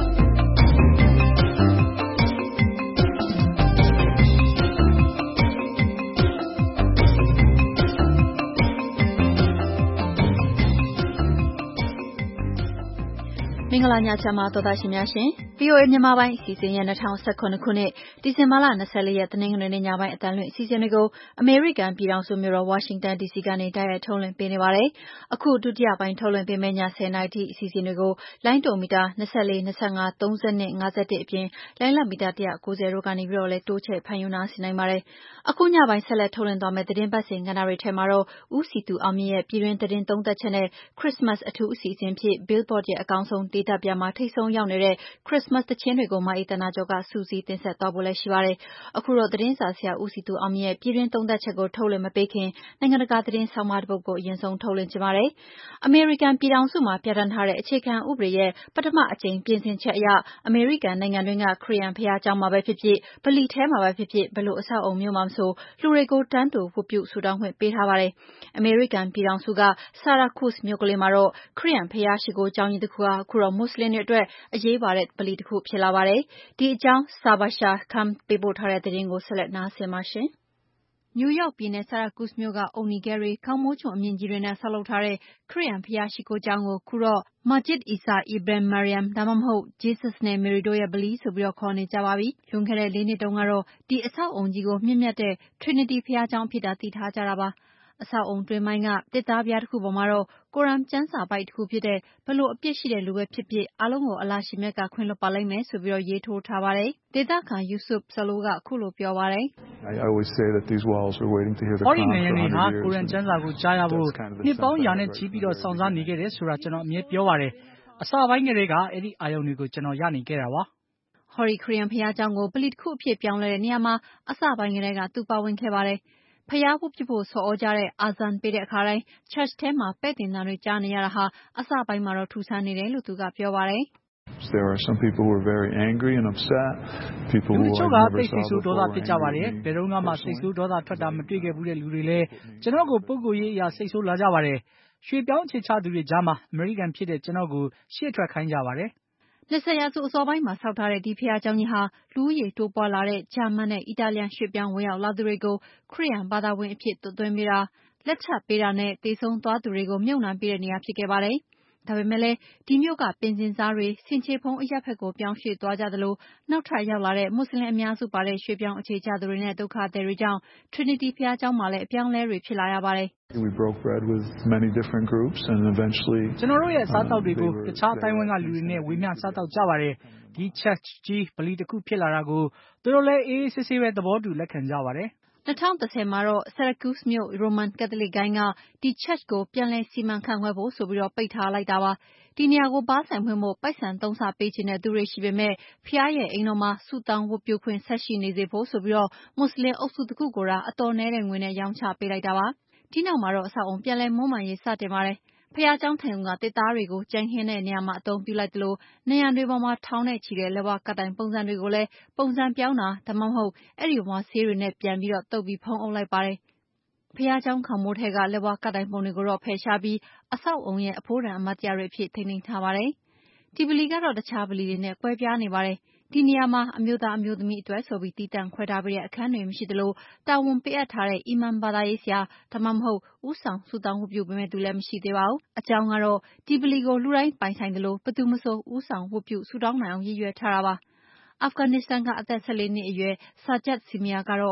မင်္ဂလာညချမ်းပါသောသားရှင်များရှင် ဗွီအိုအေ မြန်မာပိုင်းအစီအစဉ်ရဲ့၂၀၁၇ခုနှစ်ဒီဇင်ဘာလ၂၄ရက်တနင်္ဂနွေနေ့ညပိုင်းအသံလွှင့်အစီအစဉ်တွေကိုအမေရိကန်ပြည်ထောင်စုမြို့တော်ဝါရှင်တန်ဒီစီကနေတိုက်ရိုက်ထုတ်လွှင့်ပေးနေပါတယ်။အခုဒုတိယပိုင်းထုတ်လွှင့်ပေးမယ့်ည၁၀နာရီထိအစီအစဉ်တွေကိုလိုင်းတိုမီတာ၂၄ ၂၅ ၃၂ ၅၁အပြင်လိုင်းလမီတာ၁၉၀တို့ကနေပြီးတော့လည်းတိုးချဲ့ဖန်ယူနာဆင်နိုင်ပါတယ်။အခုညပိုင်းဆက်လက်ထုတ်လွှင့်သွားမယ့်သတင်းပတ်စဉ်ကဏ္ဍတွေထဲမှာတော့ဦးစီသူအောင်မြင့်ရဲ့ပြည်တွင်းသတင်းသုံးသက်ချက်နဲ့ခရစ်စမတ်အထူးအစီအစဉ်ဖြစ် Billboard ရဲ့အကောင်းဆုံးဒေသပြမှာထိပ်ဆုံးရောက်နေတဲ့ခရစ်စမတ်သီချင်းတွေကိုမအေးသန္တာကျော်ကစူးစီးတင်ဆက်သွားဖို့လည်းရှိပါတယ်။အခုတော့သတင်းစာဆရာဦးစီသူအောင်မြင့်ရဲ့ပြည်တွင်းသုံးသက်ချက်ကိုထုတ်လွှင့်မပေးခင်နိုင်ငံတကာသတင်းဆောင်းပါးတစ်ပုဒ်ကိုအရင်ဆုံးထုတ်လွှင့်ချင်ပါတယ်။အမေရိကန်ပြည်ထောင်စုမှာပြဋ္ဌာန်းထားတဲ့အခြေခံဥပဒေရဲ့ပထမအကြိမ်ပြင်ဆင်ချက်အရအမေရိကန်နိုင်ငံတွင်းကခရစ်ယာန်ဘုရားကျောင်းမှာပဲဖြစ်ဖြစ်ဗလီထဲမှာပဲဖြစ်ဖြစ်ဘယ်လိုအဆောက်အအုံမျိုးမှာမဆိုလူတွေကိုတန်းတူဝတ်ပြုဆုတောင်းခွင့်ပေးထားပါတယ်။အမေရိကန်ပြည်ထောင်စုက Syracuse မြို့ကလေးမှာတော့ခရစ်ယာန်ဘုရားရှိခိုးကျောင်းကြီးတစ်ခုဟာအခုတော့မွတ်ဆလင်တွေအတွက်အရေးပါတဲ့ဗလီတစ်ခုဖြစ်လာပါတယ်။ဒီအကြောင်း Sabasha Khan ပေးပို့ထားတဲ့သတင်းကိုဆက်လက်နားဆင်ပါရှင်။နယူးယောက်ပြည်နယ် Syracuse မြို့ကအုတ်နီခဲတွေခေါင်းမိုးချုံအမြင့်ကြီးတွေနဲ့ဆောက်လုပ်ထားတဲ့ခရစ်ယာန်ဘုရားရှိခိုးကျောင်းကိုခုတော့ Masjid Isa Ibrahim Mariam ဒါမှမဟုတ် Jesus နဲ့ Mary တို့ရဲ့ဗလီဆိုပြီးတော့ခေါ်နေကြပါပြီ။လွန်ခဲ့တဲ့လေးနှစ်တုန်းကတော့ဒီအဆောက်အုံကြီးကိုမြင့်မြတ်တဲ့ Trinity ဘုရားကျောင်းအဖြစ်သာသိထားကြတာပါ။အဆောက်အုံတွင်းပိုင်းကတစ်သားပြားတစ်ခုပေါ်မှာတော့ကိုရမ်ကျမ်းစာပိုက်တစ်ခုဖြစ်တဲ့ဘလို့အပြစ်ရှိတဲ့လူပဲဖြစ်ဖြစ်အားလုံးကိုအလရှိမြတ်ကခွင့်လွှတ်ပါလိမ့်မယ်ဆိုပြီးတော့ရေးထိုးထားပါတယ်။ဒေသခံ Yusuf Salo ကခုလိုပြောပါတယ်။ I always say that these walls are waiting to hear the Quran for one hundred years. ဟောဒီနေရာတွေဟာကိုရမ်ကျမ်းစာကိုကြားရဖို့နှစ်ပေါင်းရာနဲ့ချီပြီးတော့စောင့်စားနေခဲ့တယ်ဆိုတာကျွန်တော်အမြဲပြောပါတယ်။အစပိုင်းကတည်းကအဲ့ဒီအာယုံတွေကိုကျွန်တော်ရနေခဲ့တာပါ။ဟော်ရီခရစ်ယာန်ဘုရားကျောင်းကိုဗလီတစ်ခုအဖြစ်ပြောင်းလဲတဲ့နေရာမှာအစပိုင်းကတည်းကသူပါဝင်ခဲ့ပါတယ်။ဖျားဝတ်ပြုဖို့ဆော်ဩကြတဲ့အာဇန်ပေးတဲ့အခါတိုင်း church ထဲမှာပဲ့တင်သံတွေကြားနေရတာဟာအစပိုင်းမှာတော့ထူဆန်းနေတယ်လို့သူကပြောပါတယ်။ There are some people who are very angry and upset. People who are never saw before. ဒေါသဖြစ်ကြပါတယ်။ဘယ်တော့မှစိတ်ဆိုးဒေါသထွက်တာမတွေ့ခဲ့ဘူးတဲ့လူတွေလည်းကျွန်တော်ကိုပုဂ္ဂိုလ်ရေးအရာစိတ်ဆိုးလာကြပါတယ်။ရွှေပြောင်းအခြေချသူတွေကြားမှာအမေရိကန်ဖြစ်တဲ့ကျွန်တော်ကိုရှေ့ထွက်ခိုင်းကြပါတယ်။၂၀ရာစုအစောပိုင်းမှာဆောက်ထားတဲ့ဒီဘုရားကျောင်းကြီးဟာလူဦးရေတိုးပွားလာတဲ့ဂျာမန်နဲ့အီတာလျန်ရွှေ့ပြောင်းဝင်ရောက်လာသူတွေကိုခရစ်ယာန်ဘာသာဝင်အဖြစ်သွတ်သွင်းပေးတာလက်ချပေးတာနဲ့သေဆုံးသွားသူတွေကိုမြုပ်နှံပေးတဲ့နေရာဖြစ်ခဲ့ပါတယ်။ဒါပေမဲ့လည်းဒီမြို့ကပင်စင်စားတွေဆင်ခြေဖုံးအရပ်ဘက်ကိုပြောင်းရွှေ့သွားကြသလိုနောက်ထပ်ရောက်လာတဲ့မွတ်စလင်အများစုပါတဲ့ရွှေ့ပြောင်းအခြေချသူတွေနဲ့ဒုက္ခသည်တွေကြောင့် Trinity ဘုရားကျောင်းမှာလည်းအပြောင်းလဲတွေဖြစ်လာရပါတယ်။ We broke bread with many different groups and eventually ကျွန်တော်တို့ရဲ့စားတောက်တွေကိုတခြားအတိုင်းဝန်းကလူတွေနဲ့ဝေမျှစားတောက်ကြပါတယ်။ဒီ church ကြီးဗလီတစ်ခုဖြစ်လာတာကိုသူတို့လည်းအေးအေးဆေးဆေးပဲသဘောတူလက်ခံကြပါတယ်။၂၀၁၀မှာတော့ Syracuse မြို့ Roman Catholic ဂိုဏ်းကဒီ church ကိုပြန်လည်စီမံခန့်ခွဲဖို့ဆိုပြီးတော့ပိတ်ထားလိုက်တာပါ။ဒီနေရာကိုဘားဆိုင်ဖွင့်ဖို့ပိုက်ဆံသုံးဆပေးချင်တဲ့သူတွေရှိပေမဲ့ဖျားရဲ့အိမ်တော်မှာဆုတောင်းဝတ်ပြုခွင့်ဆက်ရှိနေစေဖို့ဆိုပြီးတော့မွတ်စလင်အုပ်စုတစ်ခုကိုသာအတော်နည်းတဲ့ငွေနဲ့ရောင်းချပေးလိုက်တာပါ။ဒီနောက်မှာတော့အဆောက်အုံပြန်လည်မွမ်းမံရေးစတင်ပါတယ်။ဘုရားကျောင်းထိုင်ုံကတစ်သားတွေကိုကြိုင်ဟင်းတဲ့နေရာမှာအသုံးပြုလိုက်သလိုနံရံတွေပေါ်မှာထောင်နဲ့ချီတဲ့လက်ဝါးကပ်တိုင်ပုံစံတွေကိုလည်းပုံစံပြောင်းတာဒါမှမဟုတ်အဲ့ဒီပေါ်မှာဆေးတွေနဲ့ပြန်ပြီးတော့တုပ်ပြီးဖုံးအုပ်လိုက်ပါတယ်။ဘုရားကျောင်းခေါင်မိုးထဲကလက်ဝါးကပ်တိုင်ပုံတွေကိုတော့ဖယ်ရှားပြီးအဆောက်အုံရဲ့အဖိုးတန်အမတ်တရားတွေအဖြစ်ထိန်းသိမ်းထားပါတယ်။ဒီဗလီကတော့တခြားဗလီတွေနဲ့ကွဲပြားနေပါတယ်။ဒီနေရာမှာအမျိုးသားအမျိုးသမီးအတွက်ဆိုပြီးတည်တံ့ခွဲထားပေးတဲ့အခန်းတွေမရှိသလိုတာဝန်ပေးအပ်ထားတဲ့အီမန်ဘာသာရေးဆရာဒါမှမဟုတ်ဦးဆောင်ဆုတောင်းဝတ်ပြုပေးမဲ့သူလည်းမရှိသေးပါဘူး။အကြောင်းကတော့ဒီဗလီကိုလူတိုင်းပိုင်ဆိုင်တယ်လို့ဘယ်သူမဆိုဦးဆောင်ဝတ်ပြုဆုတောင်းနိုင်အောင်ရည်ရွယ်ထားတာပါ။အာဖဂန်နစ္စတန်ကအသက်၁၄နှစ်အရွယ် Sajjad Simia ကတော့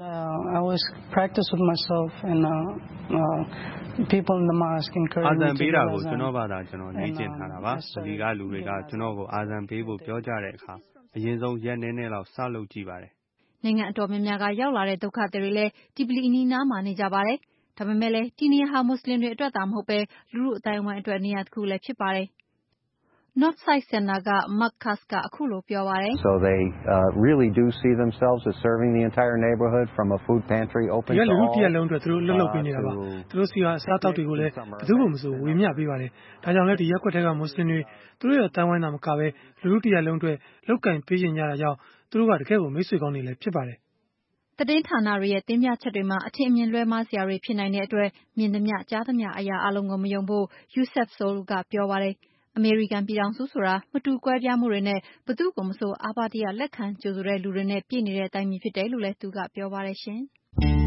I was practice with myself and uh, uh, people in the mosque encouraged me to အာဇန်ပေးတာကိုကျွန်တော်ဘာသာကျွန်တော်လေ့ကျင့်ထားတာပါ။ဗလီကလူတွေကကျွန်တော်ကိုအာဇန်ပေးဖို့ပြောကြတဲ့အခါအရင်ဆုံးရက်နည်းနည်းလောက်စလုပ်ကြည့်ပါတယ်။နိုင်ငံအတော်များများကရောက်လာတဲ့ဒုက္ခသည်တွေလည်းဒီဗလီအနီးနားမှာနေကြပါတယ်။ဒါပေမဲ့လည်းဒီနေရာဟာမွတ်စလင်တွေအတွက်သာမဟုတ်ပဲလူလူအတိုင်းအဝိုင်းအတွက်နေရာတစ်ခုလည်းဖြစ်ပါတယ်။ Northside Center က Mark Kass ကအခုလိုပြောပါတယ်။ So they uh, really do see themselves as serving the entire neighborhood from a food pantry open to all. ဒီလူတရက်လုံးအတွက်သူတို့လှုပ်လှုပ်ပေးနေတာပါ။သူတို့စီကအစားအသောက်တွေကိုလည်းဘယ်သူမှမစိုးဝေမျှပေးပါတယ်။ဒါကြောင့်လည်းဒီရက်ကွက်တွေကမွတ်စလင်တွေသူတို့ရဲ့တန်ဝိုင်းတာမကပဲလူတရက်လုံးအတွက်လောက်ကင်ပေးခြင်းကြတာကြောင့်သူတို့ကတကယ်ကိုမိတ်ဆွေကောင်းတွေလည်းဖြစ်ပါတယ်။သတင်းဌာနတွေရဲ့တင်ပြချက်တွေမှာအထင်အမြင်လွဲမှားစရာတွေဖြစ်နိုင်တဲ့အတွက်မြင်သမျှကြားသမျှအရာအလုံးကိုမယုံဖို့ Yusef Zolou ကပြောပါတယ်။အမေရိကန်ပြည်ထောင်စုဆိုတာမတူကွဲပြားမှုတွေနဲ့ဘသူ့ကိုမဆိုအားပါးတရလက်ခံကြိုဆိုတဲ့လူတွေနဲ့ပြည့်နေတဲ့တိုင်းပြည်ဖြစ်တယ်လို့လည်းသူကပြောပါတယ်ရှင်။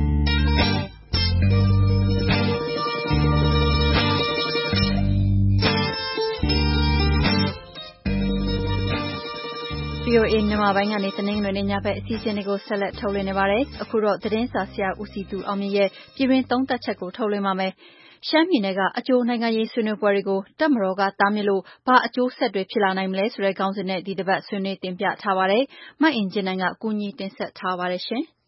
V O A မြန်မာပိုင်းကနေတနင်္ဂနွေနေ့ညဘက်အစီအစဉ်တွေကိုဆက်လက်ထုတ်လွှင့်နေပါတယ်။အခုတော့သတင်းစာဆရာဦးစီသူအောင်မြင့်ရဲ့ပြည်တွင်းသုံးသပ်ချက်ကိုထုတ်လွှင့်ပါမယ်။ရှမ်းပြည်နယ်ကအကျိုးနိုင်ငံရေးဆွေးနွေးပွဲတွေကိုတပ်မတော်ကတားမြစ်လို့ဘာအကျိုးဆက်တွေဖြစ်လာနိုင်မလဲဆိုတဲ့ခေါင်းစဉ်နဲ့ဒီတစ်ပတ်ဆွေးနွေးတင်ပြထားပါတယ်။မအင်ကြင်းနိုင်ကကူညီတင်ဆက်ထားပါတယ်ရှင်။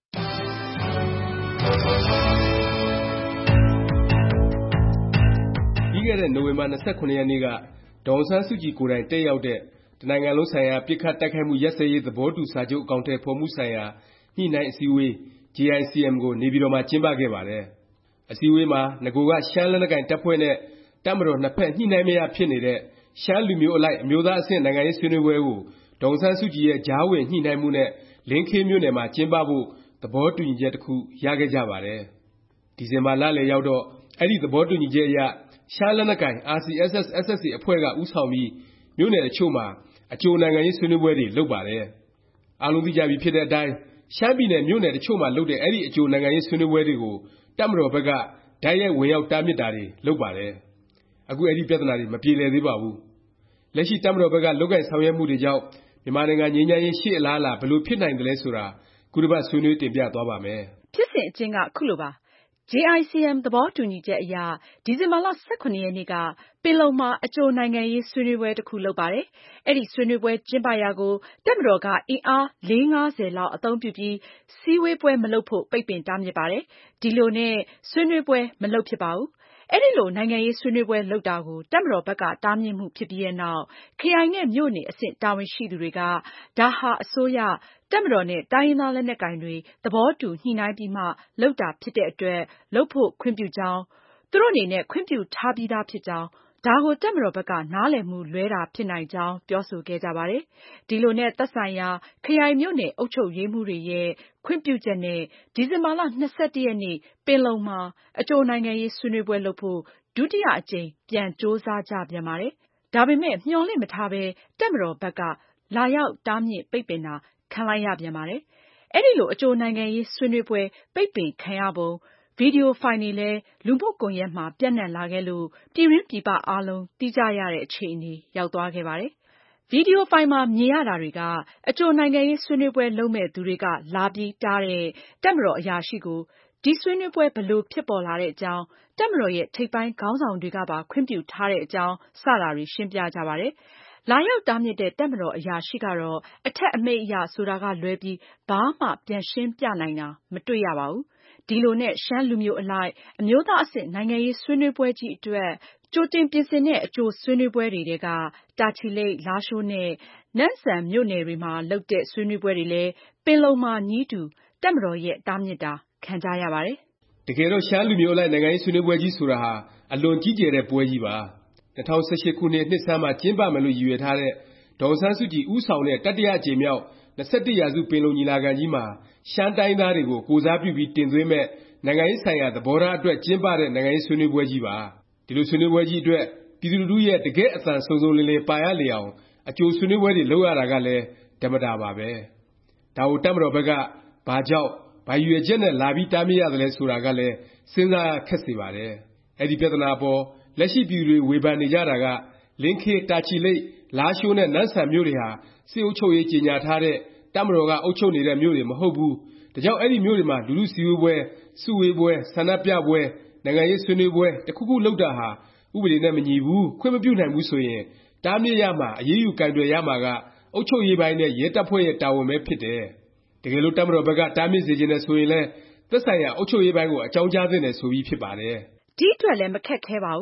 ပြီးခဲ့တဲ့နိုဝင်ဘာ၂၇ရက်နေ့ကဒေါ်အောင်ဆန်းစုကြည်ကိုယ်တိုင်တက်ရောက်တဲ့တစ်နိုင်ငံလုံးဆိုင်ရာပစ်ခတ်တိုက်ခိုက်မှုရပ်စဲရေးသဘောတူစာချုပ်အကောင်အထည်ဖော်မှုဆိုင်ရာညှိနှိုင်းအစည်းအဝေး J I C M ကိုနေပြည်တော်မှာကျင်းပခဲ့ပါတယ်။အစည်းအဝေးမှာနဂိုကရှမ်းလက်နက်ကိုင်တပ်ဖွဲ့နဲ့တပ်မတော်နှစ်ဖက်ညှိနှိုင်းမရဖြစ်နေတဲ့ရှမ်းလူမျိုးအလိုက်အမျိုးသားအဆင့်နိုင်ငံရေးဆွေးနွေးပွဲကိုဒေါ်အောင်ဆန်းစုကြည်ရဲ့ကြားဝင်ညှိနှိုင်းမှုနဲ့လင်းခေးမြို့နယ်မှာကျင်းပဖို့သဘောတူညီချက်တစ်ခုရခဲ့ကြပါတယ်။ဒီဇင်ဘာလလယ်ရောက်တော့အဲဒီသဘောတူညီချက်အရရှမ်းလက်နက်ကိုင် R C S S S S A အဖွဲ့ကဦးဆောင်ပြီးမြို့နယ်တချို့မှာအကြိုနိုင်ငံရေးဆွေးနွေးပွဲတွေလုပ်ပါတယ်။အားလုံးသိကြပြီဖြစ်တဲ့အတိုင်းရှမ်းပြည်နယ်မြို့နယ်တချို့မှာလုပ်တဲ့အဲဒီအကြိုနိုင်ငံရေးဆွေးနွေးပွဲတွေကိုတပ်မတော်ဘက်ကတိုက်ရိုက်ဝင်ရောက်တားမြစ်တာတွေလုပ်ပါတယ်။အခုအဲဒီပြဿနာတွေမပြေလည်သေးပါဘူး။လက်ရှိတပ်မတော်ဘက်ကလုပ်ကိုင်ဆောင်ရွက်မှုတွေကြောင့်မြန်မာနိုင်ငံငြိမ်းချမ်းရေးရှေ့အလားအလာဘယ်လိုဖြစ်နိုင်သလဲဆိုတာခုတစ်ပတ်ဆွေးနွေးတင်ပြသွားပါမယ်။ဖြစ်စဉ်အကျဉ်းကခုလိုပါ။ J I C M သဘောတူညီချက်အရဒီဇင်ဘာလ၁၇ရက်နေ့ကပင်လုံမှာအကြိုနိုင်ငံရေးဆွေးနွေးပွဲတစ်ခုလုပ်ပါတယ်။အဲဒီဆွေးနွေးပွဲကျင်းပရာကိုတပ်မတော်ကအင်အားလေးငါးဆယ်လောက်အသုံးပြုပြီးစည်းဝေးပွဲမလုပ်ဖို့ပိတ်ပင်တားမြစ်ပါတယ်။ဒီလိုနဲ့ဆွေးနွေးပွဲမလုပ်ဖြစ်ပါဘူး။အဲဒီလိုနိုင်ငံရေးဆွေးနွေးပွဲလုပ်တာကိုတပ်မတော်ဘက်ကတားမြစ်မှုဖြစ်ပြီးတဲ့နောက်ခရိုင်နဲ့မြို့နယ်အဆင့်တာဝန်ရှိသူတွေကဒါဟာအစိုးရတပ်မတော်နဲ့တိုင်းရင်းသားလက်နက်ကိုင်တွေသဘောတူညှိနှိုင်းပြီးမှလုပ်တာဖြစ်တဲ့အတွက်လုပ်ဖို့ခွင့်ပြုကြောင်းသူတို့အနေနဲ့ခွင့်ပြုထားပြီးသားဖြစ်ကြောင်းဒါကိုတပ်မတော်ဘက်ကနားလည်မှုလွဲတာဖြစ်နိုင်ကြောင်းပြောဆိုခဲ့ကြပါတယ်။ဒီလိုနဲ့သက်ဆိုင်ရာခရိုင်မြို့နယ်အုပ်ချုပ်ရေးမှူးတွေရဲ့ခွင့်ပြုချက်နဲ့ဒီဇင်ဘာလ၂၁ရက်နေ့ပင်လုံမှာအကြိုနိုင်ငံရေးဆွေးနွေးပွဲလုပ်ဖို့ဒုတိယအကြိမ်ပြန်ကြိုးစားကြပြန်ပါတယ်။ဒါပေမဲ့မျှော်လင့်မထားပဲတပ်မတော်ဘက်ကလာရောက်တားမြစ်ပိတ်ပင်တာခံလိုက်ရပြန်ပါတယ်။အဲဒီလိုအကြိုနိုင်ငံရေးဆွေးနွေးပွဲပိတ်ပင်ခံရပုံဗီဒီယိုဖိုင်တွေလည်းလူမှုကွန်ရက်မှာပြန့်နှံ့လာခဲ့လို့ပြည်တွင်းပြည်ပအားလုံးသိကြရတဲ့အခြေအနေရောက်သွားခဲ့ပါတယ်။ဗီဒီယိုဖိုင်မှာမြင်ရတာတွေကအကြိုနိုင်ငံရေးဆွေးနွေးပွဲလုပ်မယ့်သူတွေကလာပြီးတားတဲ့တပ်မတော်အရာရှိကိုဒီဆွေးနွေးပွဲဘယ်လိုဖြစ်ပေါ်လာတဲ့အကြောင်းတပ်မတော်ရဲ့ထိပ်ပိုင်းခေါင်းဆောင်တွေကပါခွင့်ပြုထားတဲ့အကြောင်းစတာတွေရှင်းပြကြပါတယ်။လာရောက်တားမြစ်တဲ့တပ်မတော်အရာရှိကတော့အထက်အမိန့်အရဆိုတာကလွဲပြီးဘာမှပြန်ရှင်းပြနိုင်တာမတွေ့ရပါဘူး။ဒီလိုနဲ့ရှမ်းလူမျိုးအလိုက်အမျိုးသားအဆင့်နိုင်ငံရေးဆွေးနွေးပွဲကြီးအတွက်ကြိုတင်ပြင်ဆင်တဲ့အကြိုဆွေးနွေးပွဲတွေထဲကတာချီလိတ်၊လားရှိုးနဲ့နမ့်ဆန်မြို့နယ်တွေမှာလုပ်တဲ့ဆွေးနွေးပွဲတွေလည်းပင်လုံမှာနည်းတူတပ်မတော်ရဲ့တားမြစ်တာခံကြရပါတယ်။တကယ်တော့ရှမ်းလူမျိုးအလိုက်နိုင်ငံရေးဆွေးနွေးပွဲကြီးဆိုတာဟာအလွန်ကြီးကျယ်တဲ့ပွဲကြီးပါ။၂၀၁၈ခုနှစ်နှစ်ဆန်းမှာကျင်းပမယ်လို့ရည်ရွယ်ထားတဲ့ဒေါ်အောင်ဆန်းစုကြည်ဦးဆောင်တဲ့တတိယအကြိမ်မြောက်၂၁ရာစုပင်လုံညီလာခံကြီးမှာရှမ်းတိုင်းသားတွေကိုကိုယ်စားပြုပြီးတင်သွင်းမဲ့နိုင်ငံရေးဆိုင်ရာသဘောထားအတွက်ကျင်းပတဲ့နိုင်ငံရေးဆွေးနွေးပွဲကြီးပါ။ဒီလိုဆွေးနွေးပွဲကြီးအတွက်ပြည်သူလူထုရဲ့တကယ့်အသံစုံစုံလင်လင်ပါရလေအောင်အကြိုဆွေးနွေးပွဲတွေလုပ်ရတာကလည်းဓမ္မတာပါပဲ။ဒါကိုတပ်မတော်ဘက်ကဘာကြောင့်ဘာရည်ရွယ်ချက်နဲ့လာပြီးတားမြစ်ရသလဲဆိုတာကလည်းစဉ်းစားရခက်စေပါတယ်။အဲဒီပြဿနာအပေါ်လက်ရှိပြည်သူတွေဝေဖန်နေကြတာကလင်းခေး၊တာချီလိတ်၊လားရှိုးနဲ့နမ့်ဆန်မြို့တွေဟာစစ်အုပ်ချုပ်ရေးကြေညာထားတဲ့တပ်မတော်ကအုပ်ချုပ်နေတဲ့မြို့တွေမဟုတ်ဘူး။ဒါကြောင့်အဲဒီမြို့တွေမှာလူထုစည်းဝေးပွဲ၊စုဝေးပွဲ၊ဆန္ဒပြပွဲ၊နိုင်ငံရေးဆွေးနွေးပွဲတစ်ခုခုလုပ်တာဟာဥပဒေနဲ့မညီဘူး၊ခွင့်မပြုနိုင်ဘူးဆိုရင်တားမြစ်ရမှာအရေးယူကိုင်တွယ်ရမှာကအုပ်ချုပ်ရေးပိုင်းနဲ့ရဲတပ်ဖွဲ့ရဲ့တာဝန်ပဲဖြစ်တယ်။တကယ်လို့တပ်မတော်ဘက်ကတားမြစ်စေချင်တယ်ဆိုရင်လည်းသက်ဆိုင်ရာအုပ်ချုပ်ရေးပိုင်းကိုအကြောင်းကြားသင့်တယ်ဆိုပြီးဖြစ်ပါတယ်။ဒီအတွက်လည်းမခက်ခဲပါဘူး။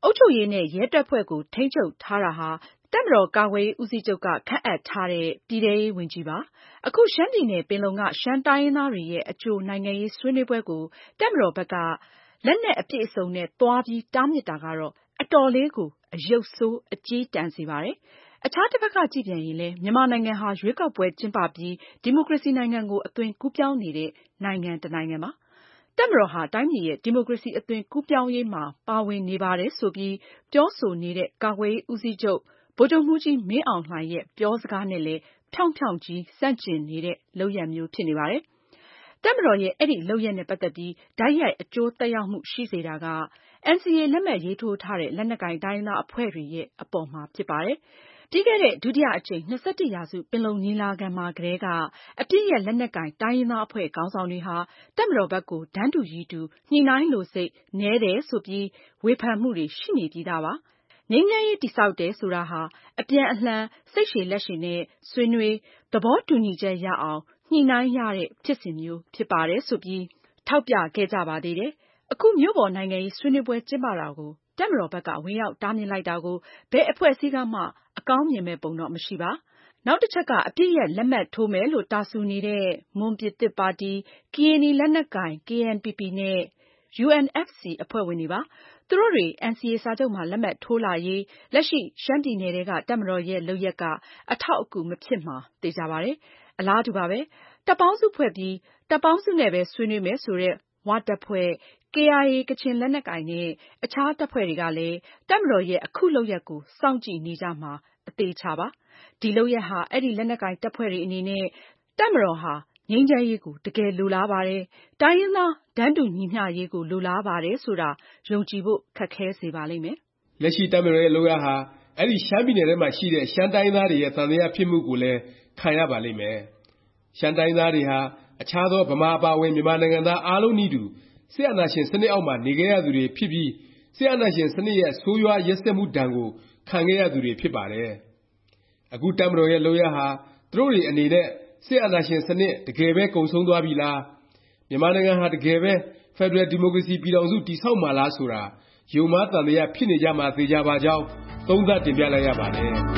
အုပ်ချုပ်ရေးနဲ့ရဲတပ်ဖွဲ့ကိုထိန်းချုပ်ထားတာဟာတပ်မတော်ကာကွယ်ရေးဦးစီးချုပ်ကခန့်အပ်ထားတဲ့ပြည်ထဲရေးဝန်ကြီးပါ။အခုရှမ်းပြည်နယ်ပင်လုံကရှမ်းတိုင်းရင်းသားတွေရဲ့အကျိုးနိုင်ငံရေးဆွေးနွေးပွဲကိုတပ်မတော်ဘက်ကလက်နက်အပြည့်အစုံနဲ့သွားပြီးတားမြစ်တာကတော့အတော်လေးကိုအယုတ်ဆိုးအကြေးတန်စေပါတယ်။အခြားတစ်ဖက်ကကြည့်ပြန်ရင်လည်းမြန်မာနိုင်ငံဟာရွေးကောက်ပွဲကျင်းပပြီးဒီမိုကရေစီနိုင်ငံကိုအသွင်ကူးပြောင်းနေတဲ့နိုင်ငံတစ်နိုင်ငံပါ။တပ်မတော်ဟာတိုင်းပြည်ရဲ့ဒီမိုကရေစီအသွင်ကူးပြောင်းရေးမှာပါဝင်နေပါတယ်ဆိုပြီးပြောဆိုနေတဲ့ကာကွယ်ရေးဦးစီးချုပ်ဗိုလ်ချုပ်မှူးကြီးမင်းအောင်လှိုင်ရဲ့ပြောစကားနဲ့လည်းဖြောင့်ဖြောင့်ကြီးဆန့်ကျင်နေတဲ့လုပ်ရပ်မျိုးဖြစ်နေပါတယ်။တပ်မတော်ရဲ့အဲ့ဒီလုပ်ရပ်နဲ့ပတ်သက်ပြီးတိုက်ရိုက်အကျိုးသက်ရောက်မှုရှိစေတာက အန်စီအေ လက်မှတ်ရေးထိုးထားတဲ့လက်နက်ကိုင်တိုင်းရင်းသားအဖွဲ့တွေရဲ့အပေါ်မှာဖြစ်ပါတယ်။ပြီးခဲ့တဲ့ဒုတိယအကြိမ်၂၁ရာစုပင်လုံညီလာခံမှာကတည်းကအပြည့်ရဲ့လက်နက်ကိုင်တိုင်းရင်းသားအဖွဲ့ခေါင်းဆောင်တွေဟာတပ်မတော်ဘက်ကိုတန်းတူရည်တူညှိနှိုင်းလိုစိတ်နည်းတယ်ဆိုပြီးဝေဖန်မှုတွေရှိနေပြီးသားပါ။ငြိမ်းချမ်းရေးတည်ဆောက်တယ်ဆိုတာဟာအပြန်အလှန်စိတ်ရှည်လက်ရှည်နဲ့ဆွေးနွေးသဘောတူညီချက်ရအောင်ညှိနှိုင်းရတဲ့ဖြစ်စဉ်မျိုးဖြစ်ပါတယ်ဆိုပြီးထောက်ပြခဲ့ကြပါသေးတယ်။အခုမြို့ပေါ်နိုင်ငံရေးဆွေးနွေးပွဲကျင်းပတာကိုတပ်မတော်ဘက်ကဝင်ရောက်တားမြစ်လိုက်တာကိုဘယ်အဖွဲ့အစည်းကမှအကောင်းမြင်မဲ့ပုံတော့မရှိပါ။နောက်တစ်ချက်ကအပြည့်ရဲ့လက်မှတ်ထိုးမယ်လို့တာစူနေတဲ့မွန်ပြည်သစ်ပါတီ၊ကရင်နီလက်နက်ကိုင် ကေအန်ပီပီ နဲ့ ယူအန်အက်ဖ်စီ အဖွဲ့ဝင်တွေပါ။သူတို့တွေ အန်စီအေ စာချုပ်မှာလက်မှတ်ထိုးလာရေးလက်ရှိရှမ်းပြည်နယ်ထဲကတပ်မတော်ရဲ့လုပ်ရပ်ကအထောက်အကူမဖြစ်မှာသေချာပါတယ်။အလားတူပါပဲ။တပ်ပေါင်းစုဖွဲ့ပြီးတပ်ပေါင်းစုနဲ့ပဲဆွေးနွေးမယ်ဆိုတဲ့ဝတပ်ဖွဲ့၊ ကေအိုင်အေ ကချင်လက်နက်ကိုင်နဲ့အခြားတပ်ဖွဲ့တွေကလည်းတပ်မတော်ရဲ့အခုလုပ်ရပ်ကိုစောင့်ကြည့်နေကြမှာအသေချာပါ။ဒီလုပ်ရပ်ဟာအဲ့ဒီလက်နက်ကိုင်တပ်ဖွဲ့တွေအနေနဲ့တပ်မတော်ဟာငြိမ်းချမ်းရေးကိုတကယ်လိုလားပါတယ်။တိုင်းရင်းသားတန်းတူညီမျှရေးကိုလိုလားပါတယ်ဆိုတာယုံကြည်ဖို့ခက်ခဲစေပါလိမ့်မယ်။လက်ရှိတပ်မတော်ရဲ့လုပ်ရပ်ဟာအဲ့ဒီရှမ်းပြည်နယ်ထဲမှာရှိတဲ့ရှမ်းတိုင်းသားတွေရဲ့သံသယဖြစ်မှုကိုလည်းခံရပါလိမ့်မယ်။ရှမ်းတိုင်းသားတွေဟာအခြားသောဗမာအပါအဝင်မြန်မာနိုင်ငံသားအားလုံးနည်းတူစစ်အာဏာရှင်စနစ်အောက်မှာနေခဲ့ရသူတွေဖြစ်ပြီးစစ်အာဏာရှင်စနစ်ရဲ့ဆိုးရွားရက်စက်မှုဒဏ်ကိုခံခဲ့ရသူတွေဖြစ်ပါတယ်။အခုတပ်မတော်ရဲ့လုပ်ရပ်ဟာသူတို့တွေအနေနဲ့စစ်အာဏာရှင်စနစ်တကယ်ပဲကုန်ဆုံးသွားပြီလား၊မြန်မာနိုင်ငံဟာတကယ်ပဲဖက်ဒရယ်ဒီမိုကရေစီပြည်ထောင်စုတည်ဆောက်မှာလားဆိုတာယုံမှားသံသယဖြစ်နေကြမှာသေချာပါကြောင်းသုံးသပ်တင်ပြလိုက်ရပါတယ်။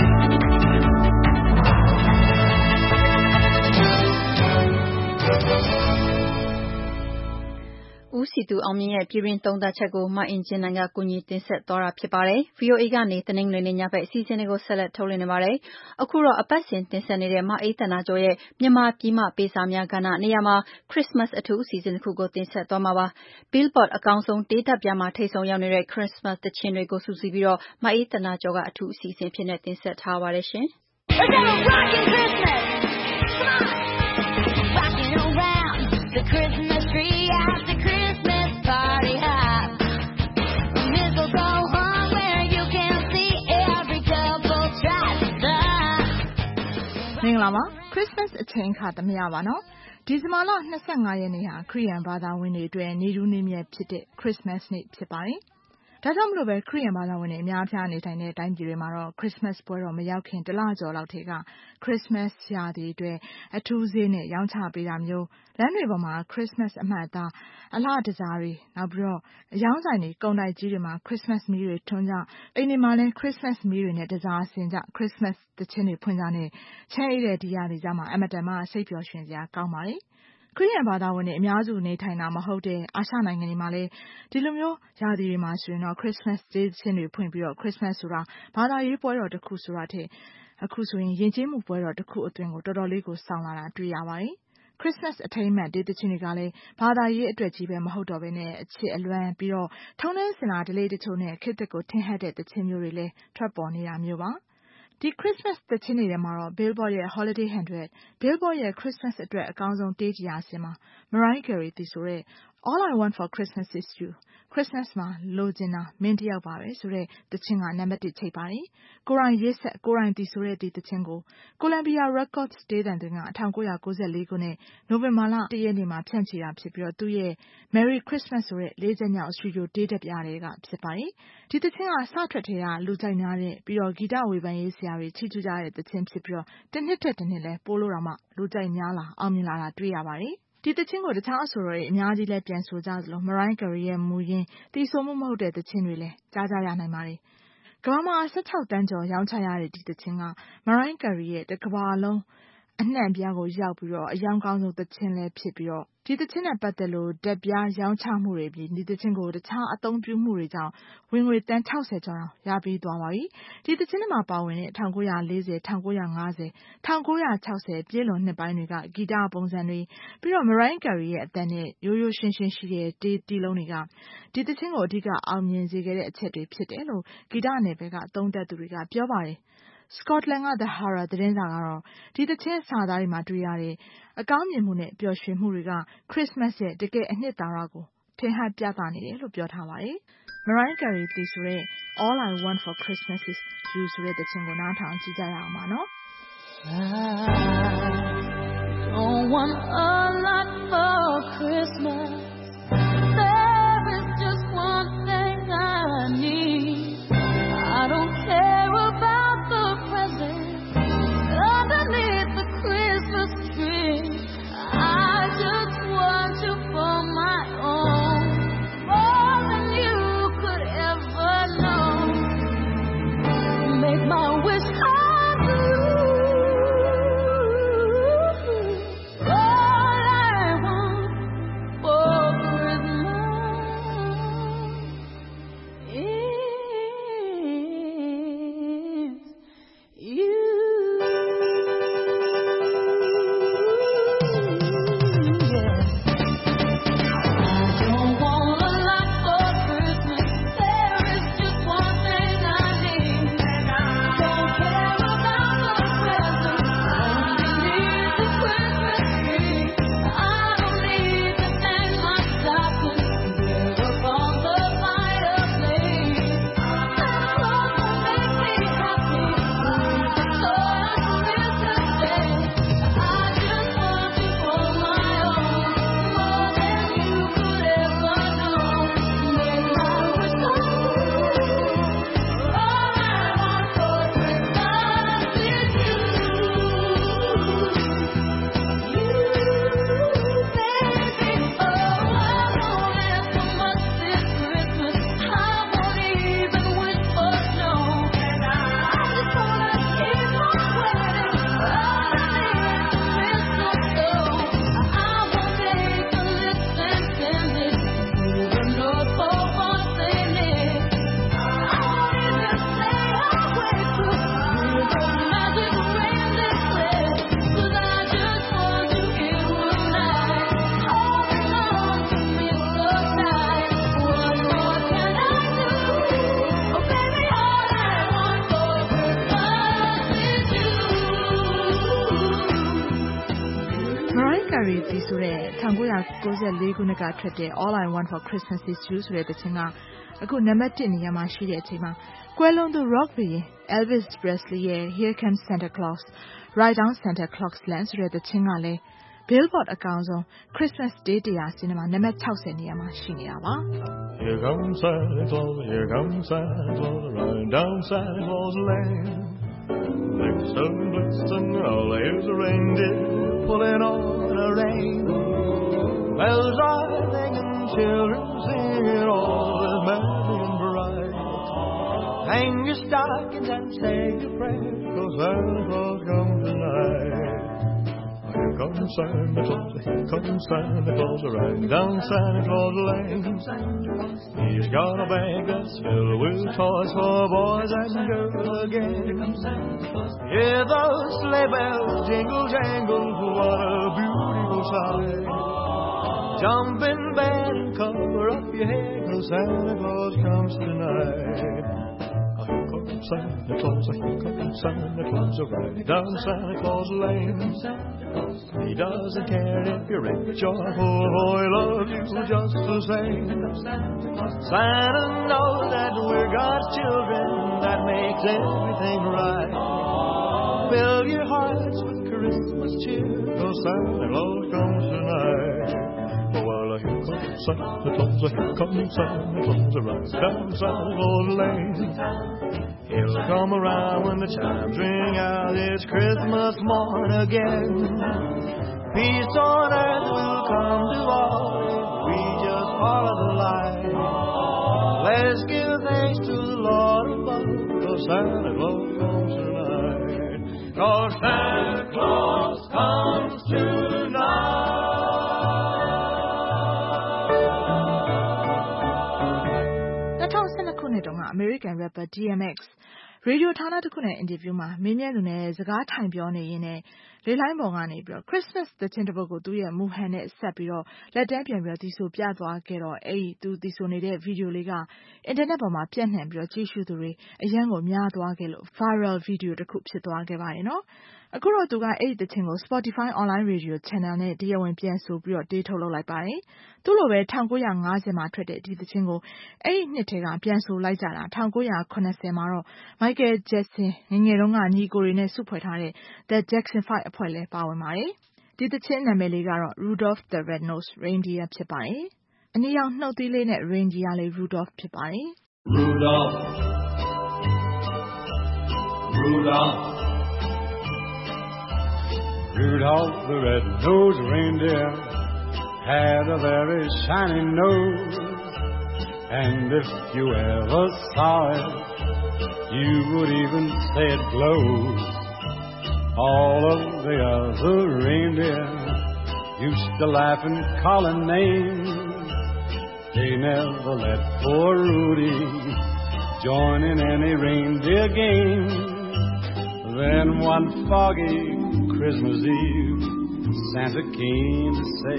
ဦးစည်သူအောင်မြင့်ရဲ့ပြည်တွင်းသုံးသပ်ချက်ကိုမအင်ကြင်းနိုင်ကကူညီတင်ဆက်သွားတာဖြစ်ပါတယ်။ ဗွီအိုအေကနေတနင်္ဂနွေနေ့ညဘက်အစီအစဉ်တွေကိုဆက်လက်ထုတ်လွှင့်နေပါတယ်။အခုတော့အပတ်စဉ်တင်ဆက်နေတဲ့မအေးသန္တာကျော်ရဲ့မြန်မာပြည်မပေးစာများကဏ္ဍနေရာမှာခရစ်စမတ်အထူးအစီအစဉ်တစ်ခုကိုတင်ဆက်သွားမှာပါ။ Billboard အကောင်းဆုံးတေးဓာတ်ပြမှာထိပ်ဆုံးရောက်နေတဲ့ခရစ်စမတ်သီချင်းတွေကိုစုစည်းပြီးတော့မအေးသန္တာကျော်ကအထူးအစီအစဉ်ဖြစ်နေတင်ဆက်ထားပါတယ်ရှင်။မင်္ဂလာပါခရစ်စမတ်အချိန်အခါသမယပါနော်ဒီဇင်ဘာလ၂၅ရက်နေ့ဟာခရစ်ယာန်ဘာသာဝင်တွေအတွက်နေ့ထူးနေ့မြတ်ဖြစ်တဲ့ခရစ်စမတ်နေ့ဖြစ်ပါတယ်ဒါကြောင့်မလို့ပဲခရစ်ယာန်ဘာသာဝင်တွေအများအပြားနေထိုင်တဲ့အတိုင်းပြည်တွေမှာတော့ခရစ်စမတ်ပွဲတော်မရောက်ခင်တလကျော်လောက်ထဲကခရစ်စမတ်ရာသီအတွက်အထူးဈေးနဲ့ရောင်းချပေးတာမျိုးလမ်းတွေပေါ်မှာခရစ်စမတ်အမှတ်အသားအလှတစားတွေနောက်ပြီးတော့အယောင်းဆိုင်တွေကုန်တိုက်ကြီးတွေမှာခရစ်စမတ်မီးတွေထွန်းကြအိမ်တွေမှာလည်းခရစ်စမတ်မီးတွေနဲ့တစားဆင်ကြခရစ်စမတ်သီချင်းတွေဖွင့်ကြနဲ့ချမ်းအေးတဲ့ဒီရာသီကြမှာအမတန်မှစိတ်ပျော်ရွှင်စရာကောင်းပါတယ်ခရစ်ယာန်ဘာသာဝင်တွေအများစုနေထိုင်တာမဟုတ်တဲ့အာရှနိုင်ငံတွေမှာလည်းဒီလိုမျိုးရာသီတွေမှာဆိုရင်တော့ခရစ်စမတ်ဒေးချင်းတွေဖွင့်ပြီးတော့ခရစ်စမတ်ဆိုတာဘာသာရေးပွဲတော်တစ်ခုဆိုတာထက်အခုဆိုရင်ယဉ်ကျေးမှုပွဲတော်တစ်ခုအသွင်ကိုတော်တော်လေးကိုဆောင်လာတာတွေ့ရပါတယ်ခရစ်စမတ်အထိမ်းအမှတ်ဒေးသချင်းတွေကလည်းဘာသာရေးအတွက်ကြီးပဲမဟုတ်တော့ဘဲနဲ့အချစ်အလွမ်းပြီးတော့ထုံးတမ်းစင်လာဒလေးတချို့နဲ့ခေတ်သစ်ကိုထင်ဟပ်တဲ့သချင်းမျိုးတွေလည်းထွက်ပေါ်နေတာမျိုးပါဒီခရစ်စမတ်သီချင်းတွေထဲမှာတော့ Billboard ရဲ့ Holiday ဟန်ဒရက် Billboard ရဲ့ Christmas အတွက်အကောင်းဆုံးတေးကြည်ရာစင်မှာ Mariah Carey သီဆိုတဲ့ All I Want for Christmas is You Christmas မှာလိုချင်တာမင်းတယောက်ပါပဲဆိုတဲ့သီချင်းကနံပါတ်တစ်ချိတ်ပါတယ်ကိုရိုင်းရေးဆက်ကိုရိုင်းသီဆိုတဲ့ဒီသီချင်းကို Columbia Records တေးသံသွင်းက၁၉၉၄ခုနှစ်နိုဝင်ဘာလ၁ရက်နေ့မှာဖြန့်ချီတာဖြစ်ပြီးတော့သူ့ရဲ့ Merry Christmas ဆိုတဲ့လေးချက်မြောက်စတူဒီယိုတေးဓာတ်ပြတဲ့ကဖြစ်ပါတယ်ဒီသီချင်းကစထွက်ထဲကလူကြိုက်များတဲ့ပြီးတော့ဂီတဝေဖန်ရေးဆရာတွေချီးကျူးကြတဲ့သီချင်းဖြစ်ပြီးတော့တစ်နှစ်ထက်တစ်နှစ်လဲပိုလို့တော့မှလူကြိုက်များလာအောင်မြင်လာတာတွေ့ရပါတယ်ဒီသချင်းကိုတခြားအဆိုတော်တွေအများကြီးလည်းပြန်ဆိုကြသလို Mariah Carey ရဲ့မူရင်းတီးဆိုမှုမဟုတ်တဲ့သချင်းတွေလည်းကြားကြရနိုင်ပါတယ်ကမ္ဘာမှာ၁၆တန်းကျော်ရောင်းချရတဲ့ဒီသချင်းက Mariah Carey ရဲ့တစ်ကမ္ဘာလုံးအနှံ့ပြားကိုရောက်ပြီးတော့အယောင်ကောင်းဆုံးသချင်းလည်းဖြစ်ပြီးတော့ဒီသချင်းနဲ့ပတ်သက်လို့ဓာတ်ပြားရောင်းချမှုတွေပြီးဒီသချင်းကိုတခြားအသုံးပြုမှုတွေကြောင့်ဝင်ငွေတန်း၆၀ကျော်တောင်ရပြီးသွားပါပြီဒီသချင်းမှာပါဝင်တဲ့၁၉၄၀ ၁၉၅၀ ၁၉၆၀ပြည့်လွန်နှစ်ပိုင်းတွေကဂီတပုံစံတွေပြီးတော့ Mariah Carey ရဲ့အသံနဲ့ရိုးရိုးရှင်းရှင်းရှိတဲ့တီးတီးလုံးတွေကဒီသချင်းကိုအဓိကအောင်မြင်စေခဲ့တဲ့အချက်တွေဖြစ်တယ်လို့ဂီတနယ်ပယ်ကသုံးသပ်သူတွေကပြောပါတယ်Scotland က The Harrow သတင်းစာကတော့ဒီသချင်းစာသားတွေမှာတွေ့ရတဲ့အကောင်းမြင်မှုနဲ့ပျော်ရွှင်မှုတွေက Christmas ရဲ့တကယ်အနှစ်သာရကိုထင်ဟပ်ပြသနေတယ်လို့ပြောထားပါတယ်။ Mariah Carey တီးဆိုတဲ့ All I Want for Christmas is You ဆိုတဲ့သချင်းကိုနားထောင်ကြည့်ကြရအောင်ပါနော်။ I don't want a lot for Christmas There is just one thing I need I don't care about the presents underneath the Christmas tree. I just want you for my own, more than you could ever know. Make my wish come true. All I want for Christmas is you. Carey တီးဆိုတဲ့၁၉၉၄ခုနှစ်ကထွက်တဲ့ All I Want for Christmas is You ဆိုတဲ့သချင်းကအခုနံပါတ်၁နေရာမှာရှိတဲ့အချိန်မှာကွယ်လွန်သူ rock ဘုရင် Elvis Presley ရဲ့ Here Comes Santa Claus Ride on Santa Claus Land ဆိုတဲ့သချင်းကလည်း Billboard အကောင်ဆုံး Christmas Day တစ်ရာစီးမှာနံပါတ်၆၀နေရာမှာရှိနေတာပါ Here comes Santa Claus Here comes Santa Claus Ride down Santa Claus Lane Blitzen, blitzen, all here's a reindeer pulling on a rein. Bells are ringing, children singing, all is merry and bright. Hang your stockings and say your prayers, 'cause Santa Claus comes tonight. Here comes Santa Claus, here comes Santa Claus, riding down Santa Claus Lane. He's got a bag that's filled with toys for boys and girls again. Hear those sleigh bells jingle jangle, what a beautiful sight. Jump in bed and cover up your head, 'cause Santa Claus comes tonight. Here comes Santa Claus, here comes Santa Claus, riding down Santa Claus Lane. He doesn't care if you're rich or poor, oh, he loves you just the same. Santa knows that we're God's children, that makes everything right. Fill your hearts with Christmas cheer, 'cause Santa Claus comes tonight. Oh, well, here comes Santa Claus, here comes Santa Claus, right down south of the lane. He'll come around when the chimes ring out, it's Christmas morn again. Peace on earth will come to all if we just follow the light. Let's give thanks to the Lord above, 'cause Santa Claus comes tonight. 'Cause Santa Claus comes tonight. American rapper D M X radio ဌာနတစ်ခုနဲ့ interview မှာမင်းမြတ်လူနဲ့စကားထိုင်ပြောနေရင်းနဲ့လေလိုင်းပေါ်ကနေပြီးတော့ Christmas သချင်းတစ်ပုဒ်ကိုသူ့ရဲ့မူဟန်နဲ့ဆက်ပြီးတော့လက်တန်းပြန်ပြီးတော့တီးဆိုပြသွားခဲ့တော့အဲ့ဒီသူတီးဆိုနေတဲ့ဗီဒီယိုလေးကအင်တာနက်ပေါ်မှာပြန့်နှံ့ပြီးတော့ကြည့်ရှုသူတွေအရန်ကိုများသွားခဲ့လို့ viral video တစ်ခုဖြစ်သွားခဲ့ပါတယ်နော်အခုတော့သူကအဲ့ဒီသချင်းကို Spotify online radio channel နဲ့တရားဝင်ပြန်ဆိုပြီးတော့တေးထုတ်လုပ်လိုက်ပါတယ်သူ့လိုပဲnineteen fiftyမှာထွက်တဲ့ဒီသချင်းကိုအဲ့ဒီနှစ်ထဲကပြန်ဆိုလိုက်ကြတာnineteen seventyမှာတော့ Michael Jackson ငငယ်တုန်းကညီကိုတွေနဲ့စုဖွဲ့ထားတဲ့ The Jackson five အဖွဲ့လည်းပါဝင်ပါတယ်ဒီသချင်းနာမည်လေးကတော့ Rudolph the Red-Nosed Reindeer ဖြစ်ပါတယ်အနည်းအောင်နှုတ်သီးလေးနဲ့ reindeer လေး Rudolph ဖြစ်ပါတယ် Rudolph Rudolph Rudolph the red-nosed reindeer had a very shiny nose, and if you ever saw it, you would even say it glows. All of the other reindeer used to laugh and call him names. They never let poor Rudy join in any reindeer game. Then one foggy Christmas Eve, Santa came to say,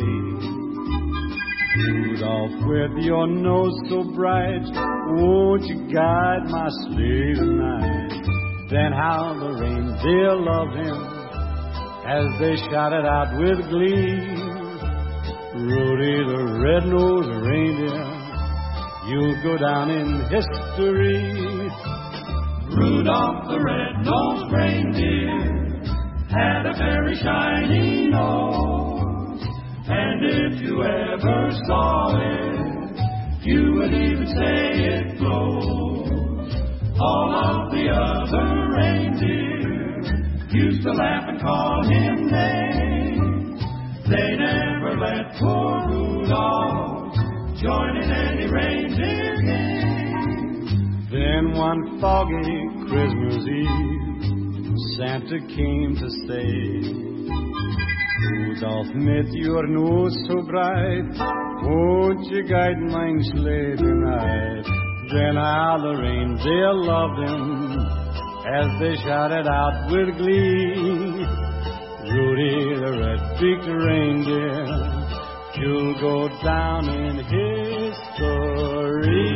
Rudolph, with your nose so bright, won't you guide my sleigh tonight? Then how the reindeer loved him as they shouted out with glee, Rudy the red-nosed reindeer, you'll go down in history. Rudolph the red-nosed reindeer had a very shiny nose, and if you ever saw it, you would even say it glows. All of the other reindeer used to laugh and call him names. They never let poor Rudolph join in any reindeer game. Then one foggy Christmas Eve, Santa came to say, Rudolph, with your nose so bright, won't you guide my sleigh tonight? Then how the reindeer loved him as they shouted out with glee, Rudy the red-beaked reindeer, you'll go down in history.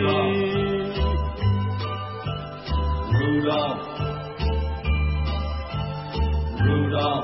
Rudolph, Rudolph.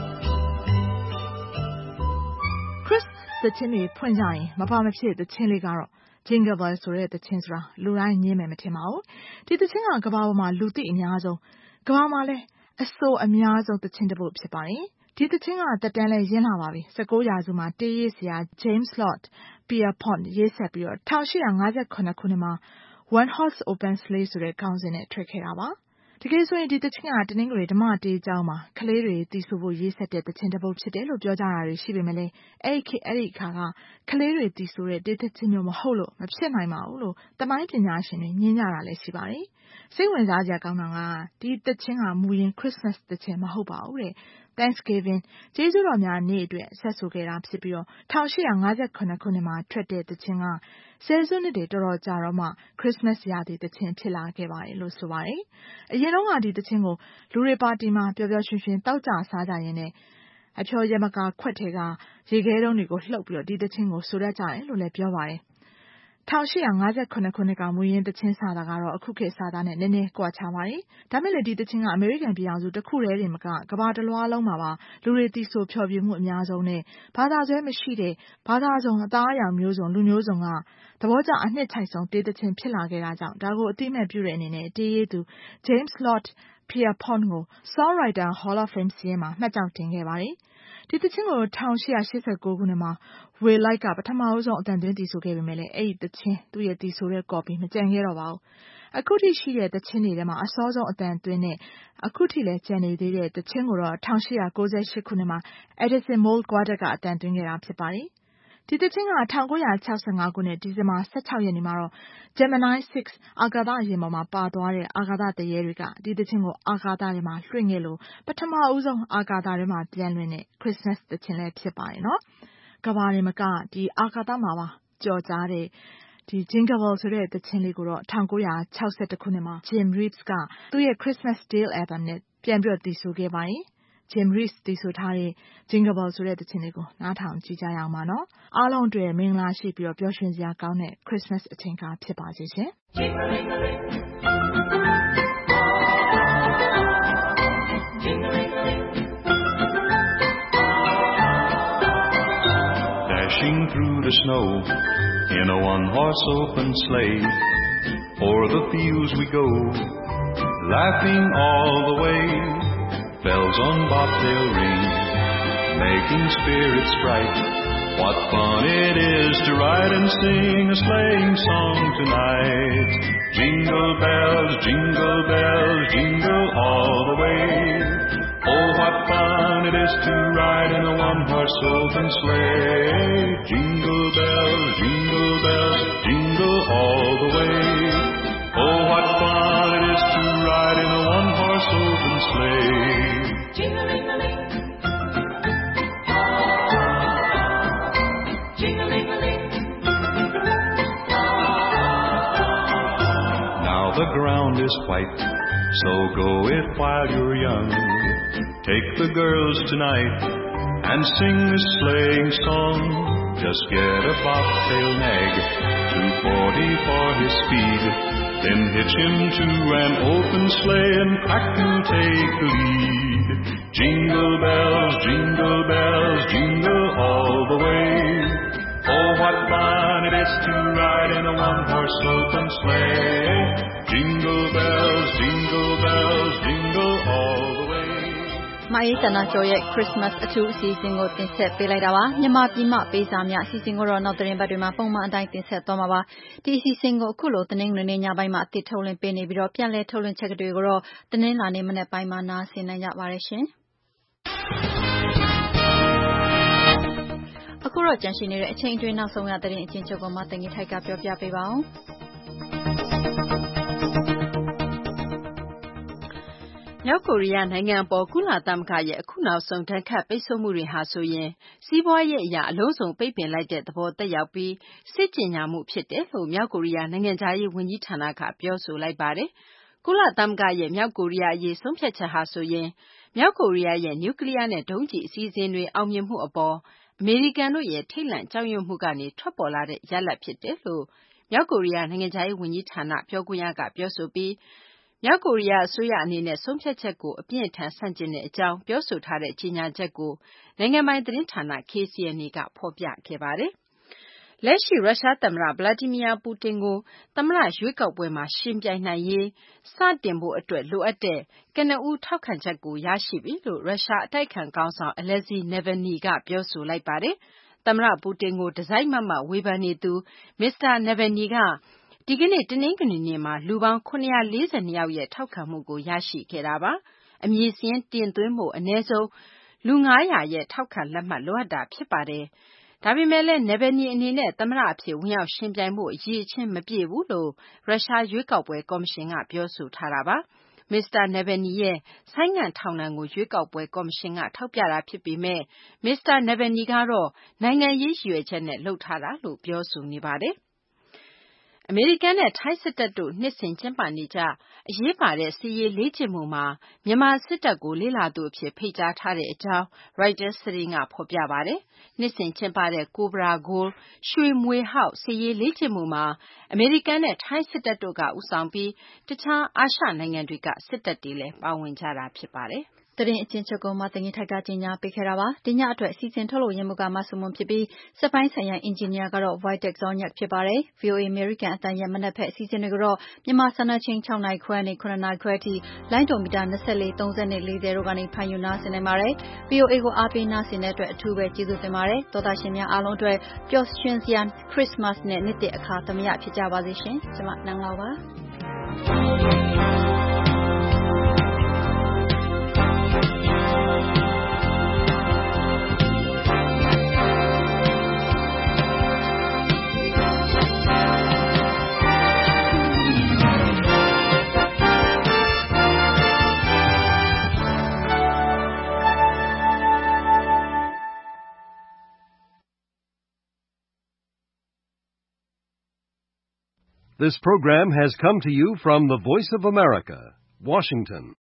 Chris သချင်းတွေဖွင့်ကြရင်မပါမဖြစ်သချင်းလေးကတော့ Jingle Bell ဆိုတဲ့သချင်းဆိုတာလူတိုင်းညင်းမယ်မထင်ပါဘူးဒီသချင်းကကမ္ဘာပေါ်မှာလူသိအများဆုံးကမ္ဘာမှာလည်းအဆိုအများဆုံးသချင်းတစ်ပုဒ်ဖြစ်ပါတယ်ဒီသချင်းကတက်တန်းလဲရင်းလာပါပြီnineteenရာစုမှာတေးရေးဆရာ James Lord Pierpont ရေးဆက်ပြီးတော့eighteen fifty-sevenခုနှစ်မှာ One Horse Open Sleigh ဆိုတဲ့ခေါင်းစဉ်နဲ့ထွက်ခဲ့တာပါတကယ်ဆိုရင်ဒီသချင်းကတနင်္ဂနွေဓမ္မတေးကျောင်းမှာကလေးတွေတီးဆိုဖို့ရေးဆက်တဲ့သချင်းတစ်ပုဒ်ဖြစ်တယ်လို့ပြောကြတာတွေရှိပေမဲ့လည်းအဲ့ဒီအဲ့ဒီအခါကကလေးတွေတီးဆိုတဲ့တေးသချင်းမျိုးမဟုတ်လို့မဖြစ်နိုင်ပါဘူးလို့သမိုင်းပညာရှင်တွေညင်းကြတာလည်းရှိပါတယ်စိတ်ဝင်စားစရာကောင်းတာကဒီသချင်းကမူရင်း Christmas သချင်းမဟုတ်ပါဘူးတဲ့ Thanksgiving ကျေးဇူးတော်များနေ့အတွက်ဆက်ဆိုခဲ့တာဖြစ်ပြီးတော့eighteen fifty-sevenခုနှစ်မှာထွက်တဲ့သချင်းကဆယ်စုနှစ်တွေတော်တော်ကြာတော့မှ Christmas ရာသီသချင်းဖြစ်လာခဲ့ပါတယ်လို့ဆိုပါတယ်အရင်တော့ကဒီသချင်းကိုလူတွေပါတီမှာပျော်ပျော်ရွှင်ရွှင်တောက်ကြစားကြရင်နဲ့အဖျော်ရမကာခွက်ထဲကရေခဲတုံးတွေကိုလှုပ်ပြီးတော့ဒီသချင်းကိုဆိုတတ်ကြတယ်လို့လည်းပြောပါတယ်eighteen fifty-sevenခုနှစ်ကမူရင်းသချင်းစာသားကတော့အခုခေတ်စာသားနဲ့နည်းနည်းကွာခြားပါတယ်ဒါမဲ့လည်းဒီသချင်းကအမေရိကန်ပြည်ထောင်စုတစ်ခုတည်းတင်မကကမ္ဘာတစ်လွှားလုံးမှာပါလူတွေတီးဆိုဖျော်ဖြေမှုအများဆုံးနဲ့ဘာသာဆွဲမရှိတဲ့ဘာသာစုံအသားအရောင်မျိုးစုံလူမျိုးစုံကသဘောကျအနှစ်ချိုက်ဆုံးတေးသချင်းဖြစ်လာခဲ့တာကြောင့်ဒါကိုအတိအမဲ့ပြုတဲ့အနေနဲ့တေးရေးသူ James Lord Pierpont ကို Songwriter Hall of Fame စာရင်းမှာမှတ်ကြောင်းတင်ခဲ့ပါတယ်။ဒီသချင်းကို၁၈၈၉ခုနှစ်မှာ Will Light ကပထမဆုံးအသံသွင်းတည်ဆိုခဲ့ပေမဲ့လည်းအဲ့ဒီသချင်းသူ့ရဲ့တည်ဆိုတဲ့ copy မကျန်ခဲ့တော့ပါဘူး။အခုထိရှိတဲ့သချင်းတွေထဲမှာအစောဆုံးအသံသွင်းတဲ့အခုထိလည်းကျန်နေသေးတဲ့သချင်းကိုတော့၁၈၉၈ခုနှစ်မှာ Edison Moll Quartet ကအသံသွင်းခဲ့တာဖြစ်ပါတယ်။ဒီသချင်းက၁၉၆၅ခုနှစ်ဒီဇင်ဘာ၁၆ရက်နေ့မှာတော့ Gemini six အာကာသယာဉ်ပေါ်မှာပါသွားတဲ့အာကာသတရေတွေကဒီသချင်းကိုအာကာသထဲမှာလွှင့်ခဲ့လို့ပထမဦးဆုံးအာကာသထဲမှာပြန်လွှင့်တဲ့ Christmas သချင်းလည်းဖြစ်ပါတယ်နော်။ကမ္ဘာတွေမကဒီအာကာသမှာပါကြော်ကြားတဲ့ဒီ Jingle Bell ဆိုတဲ့သချင်းလေးကိုတော့၁၉၆၁ခုနှစ်မှာ Jim Reeves ကသူ့ရဲ့ Christmas Tale album နဲ့ပြန်ပြီးတော့တည်ဆိုခဲ့ပါတယ်။ Jim Reeves တည်ဆိုထားတဲ့ Jingle Bell ဆိုတဲ့သချင်းလေးကိုနားထောင်ကြည့်ကြရအောင်ပါနော်။အားလုံးအတွက်မင်္ဂလာရှိပြီးတော့ပျော်ရွှင်စရာကောင်းတဲ့ Christmas အချိန်အခါဖြစ်ပါစေရှင်။ Dashing through the snow in a one-horse open sleigh, o'er the fields we go, laughing all the way. Bells on bobtail ring, making spirits bright. What fun it is to ride and sing a sleighing song tonight. Jingle bells, jingle bells, jingle all the way. Oh, what fun it is to ride in a one-horse open sleigh. Jingle bells, jingle bells, jingle all the way. Oh, what fun it is to ride in a one-horse open sleigh. Jing-a-ling-a-ling. Jing-a-ling-a-ling. Now the ground is white, so go it while you're young. Take the girls tonight and sing a sleighing song. Just get a bobtail nag, two forty for his speed. Then hitch him to an open sleigh and crack to take the lead. Jingle bells, jingle bells, jingle all the way. Oh, what fun it is to ride in a one-horse open sleigh. Jingle bells, jingle bells, jingle all the way. မအေးတနာကျော်ရဲ့ Christmas အထူးအစီအစဉ်ကိုတင်ဆက်ပေးလိုက်တာပါမြန်မာပြည်မှပေးစာများအစီအစဉ်ကိုတော့နောက်သတင်းပတ်တွေမှာပုံမှန်အတိုင်းတင်ဆက်သွားမှာပါဒီအစီအစဉ်ကိုအခုလိုတင်းငွေနေ့ညပိုင်းမှာအသစ်ထုတ်လွှင့်ပေးနေပြီးတော့ပြန်လည်ထုတ်လွှင့်ချက်တွေကိုတော့တင်းလာနေမနေ့ပိုင်းမှာနားဆင်နိုင်ကြပါရရှင်အခုတော့ကြန့်ရှိနေတဲ့အချိန်အတွင်းနောက်ဆုံးရသတင်းအချင်းချုပ်ကိုမှတင်ကြီးထိုက်ကပြောပြပေးပါအောင်မြောက်ကိုရီးယားနိုင်ငံအပေါ်ကုလသမဂ္ဂရဲ့အခုနောက်ဆုံးဒဏ်ခတ်ပိတ်ဆို့မှုတွေဟာဆိုရင်စီးပွားရေးအရာအလုံးစုံပိတ်ပင်လိုက်တဲ့သဘောသက်ရောက်ပြီးစစ်ကြေညာမှုဖြစ်တယ်လို့မြောက်ကိုရီးယားနိုင်ငံသားရေးဝန်ကြီးဌာနကပြောဆိုလိုက်ပါတယ်။ကုလသမဂ္ဂရဲ့မြောက်ကိုရီးယားအရေးဆုံးဖြတ်ချက်ဟာဆိုရင်မြောက်ကိုရီးယားရဲ့နျူကလ িয়ার နဲ့ဒုံးကျည်အစီအစဉ်တွေအောင်မြင်မှုအပေါ်အမေရိကန်တို့ရဲ့ထိတ်လန့်ကြောက်ရွံ့မှုကနေထွက်ပေါ်လာတဲ့ရလဒ်ဖြစ်တယ်လို့မြောက်ကိုရီးယားနိုင်ငံသားရေးဝန်ကြီးဌာနပြောခွင့်ရကပြောဆိုပြီးမြောက်ကိုရီးယားအစိုးရအနေနဲ့ဆုံးဖြတ်ချက်ကိုအပြင်းအထန်ဆန့်ကျင်တဲ့အကြောင်းပြောဆိုထားတဲ့ကြေညာချက်ကိုနိုင်ငံပိုင်သတင်းဌာန K C N A ကဖော်ပြခဲ့ပါတယ်။လက်ရှိရုရှားသမ္မတဗလာဒီမီယာပူတင်ကိုသမ္မတရွေးကောက်ပွဲမှာရှင်ပြိုင်နိုင်ရေးစတင်ဖို့အတွက်လိုအပ်တဲ့ကနဦးထောက်ခံချက်ကိုရရှိပြီလို့ရုရှားအတိုက်အခံခေါင်းဆောင် Alexei Navalny ကပြောဆိုလိုက်ပါတယ်။သမ္မတပူတင်ကိုတစိုက်မတ်မတ်ဝေဖန်နေသူမစ္စတာ Navalny ကဒီကနေ့တနင်္ဂနွေနေ့မှာလူပေါင်းခုနစ်ရာလေးဆယ်နှစ်ယောက်ရဲ့ထောက်ခံမှုကိုရရှိခဲ့တာပါ။အမည်စာရင်းတင်သွင်းဖို့အနည်းဆုံးလူငါးရာရဲ့ထောက်ခံလက်မှတ်လိုအပ်တာဖြစ်ပါတယ်။ဒါပေမဲ့လည်း Navalny အနေနဲ့သမ္မတအဖြစ်ဝင်ရောက်ရှင်ပြိုင်ဖို့အရေးအချင်းမပြည့်ဘူးလို့ရုရှားရွေးကောက်ပွဲကော်မရှင်ကပြောဆိုထားတာပါ။မစ္စတာ Navalny ရဲ့ဆိုင်းငံ့ထောင်ဒဏ်ကိုရွေးကောက်ပွဲကော်မရှင်ကထောက်ပြတာဖြစ်ပေမဲ့မစ္စတာ Navalny ကတော့နိုင်ငံရေးရည်ရွယ်ချက်နဲ့လုပ်ထားတာလို့ပြောဆိုနေပါတယ်။အမေရိကန်နဲ့ထိုင်းစစ်တပ်တို့နှစ်စဉ်ကျင်းပနေကြအရေးပါတဲ့စစ်ရေးလေ့ကျင့်မှုမှာမြန်မာစစ်တပ်ကိုလေ့လာသူအဖြစ်ဖိတ်ကြားထားတဲ့အကြောင်း Reuters သတင်းကဖော်ပြပါတယ်။နှစ်စဉ်ကျင်းပတဲ့ Cobra Gold ရွှေမြွေဟောက်စစ်ရေးလေ့ကျင့်မှုမှာအမေရိကန်နဲ့ထိုင်းစစ်တပ်တို့ကဦးဆောင်ပြီးတခြားအာရှနိုင်ငံတွေကစစ်တပ်တွေလည်းပါဝင်ကြတာဖြစ်ပါတယ်။သတင်းအကျဉ်းချုပ်ကိုမှတင်ထိုက်ကကြီးညာပေးခဲ့တာပါ။ဒီညအတွက်စီစဉ်ထုတ်လို့ရမှုကမဆုမွန်ဖြစ်ပြီးစက်ပိုင်းဆိုင်ရာအင်ဂျင်နီယာကတော့ Wojtek Zoniak ဖြစ်ပါတယ်။ ဗွီအိုအေ အမေရိကန်အသံရဲ့မနက်ဖက်အစီအစဉ်တွေကိုတော့မြန်မာစံတော်ချိန်၆နာရီခွဲနဲ့ခုနစ်နာရီခွဲအထိလိုင်းဒိုမီတာ၂၄ ၃၀နဲ့၄၀တို့ကနေဖမ်းယူနားဆင်နိုင်ပါတယ်။ ဗွီအိုအေကိုအားပေးနားဆင်တဲ့အတွက်အထူးပဲကျေးဇူးတင်ပါတယ်။သောတာရှင်များအားလုံးအတွက်ပျော်ရွှင်စရာခရစ်စမတ်နဲ့နှစ်သစ်အခါသမယဖြစ်ကြပါစေရှင်။ကျွန်မနန်းလောင်ပါ This program has come to you from the Voice of America, Washington.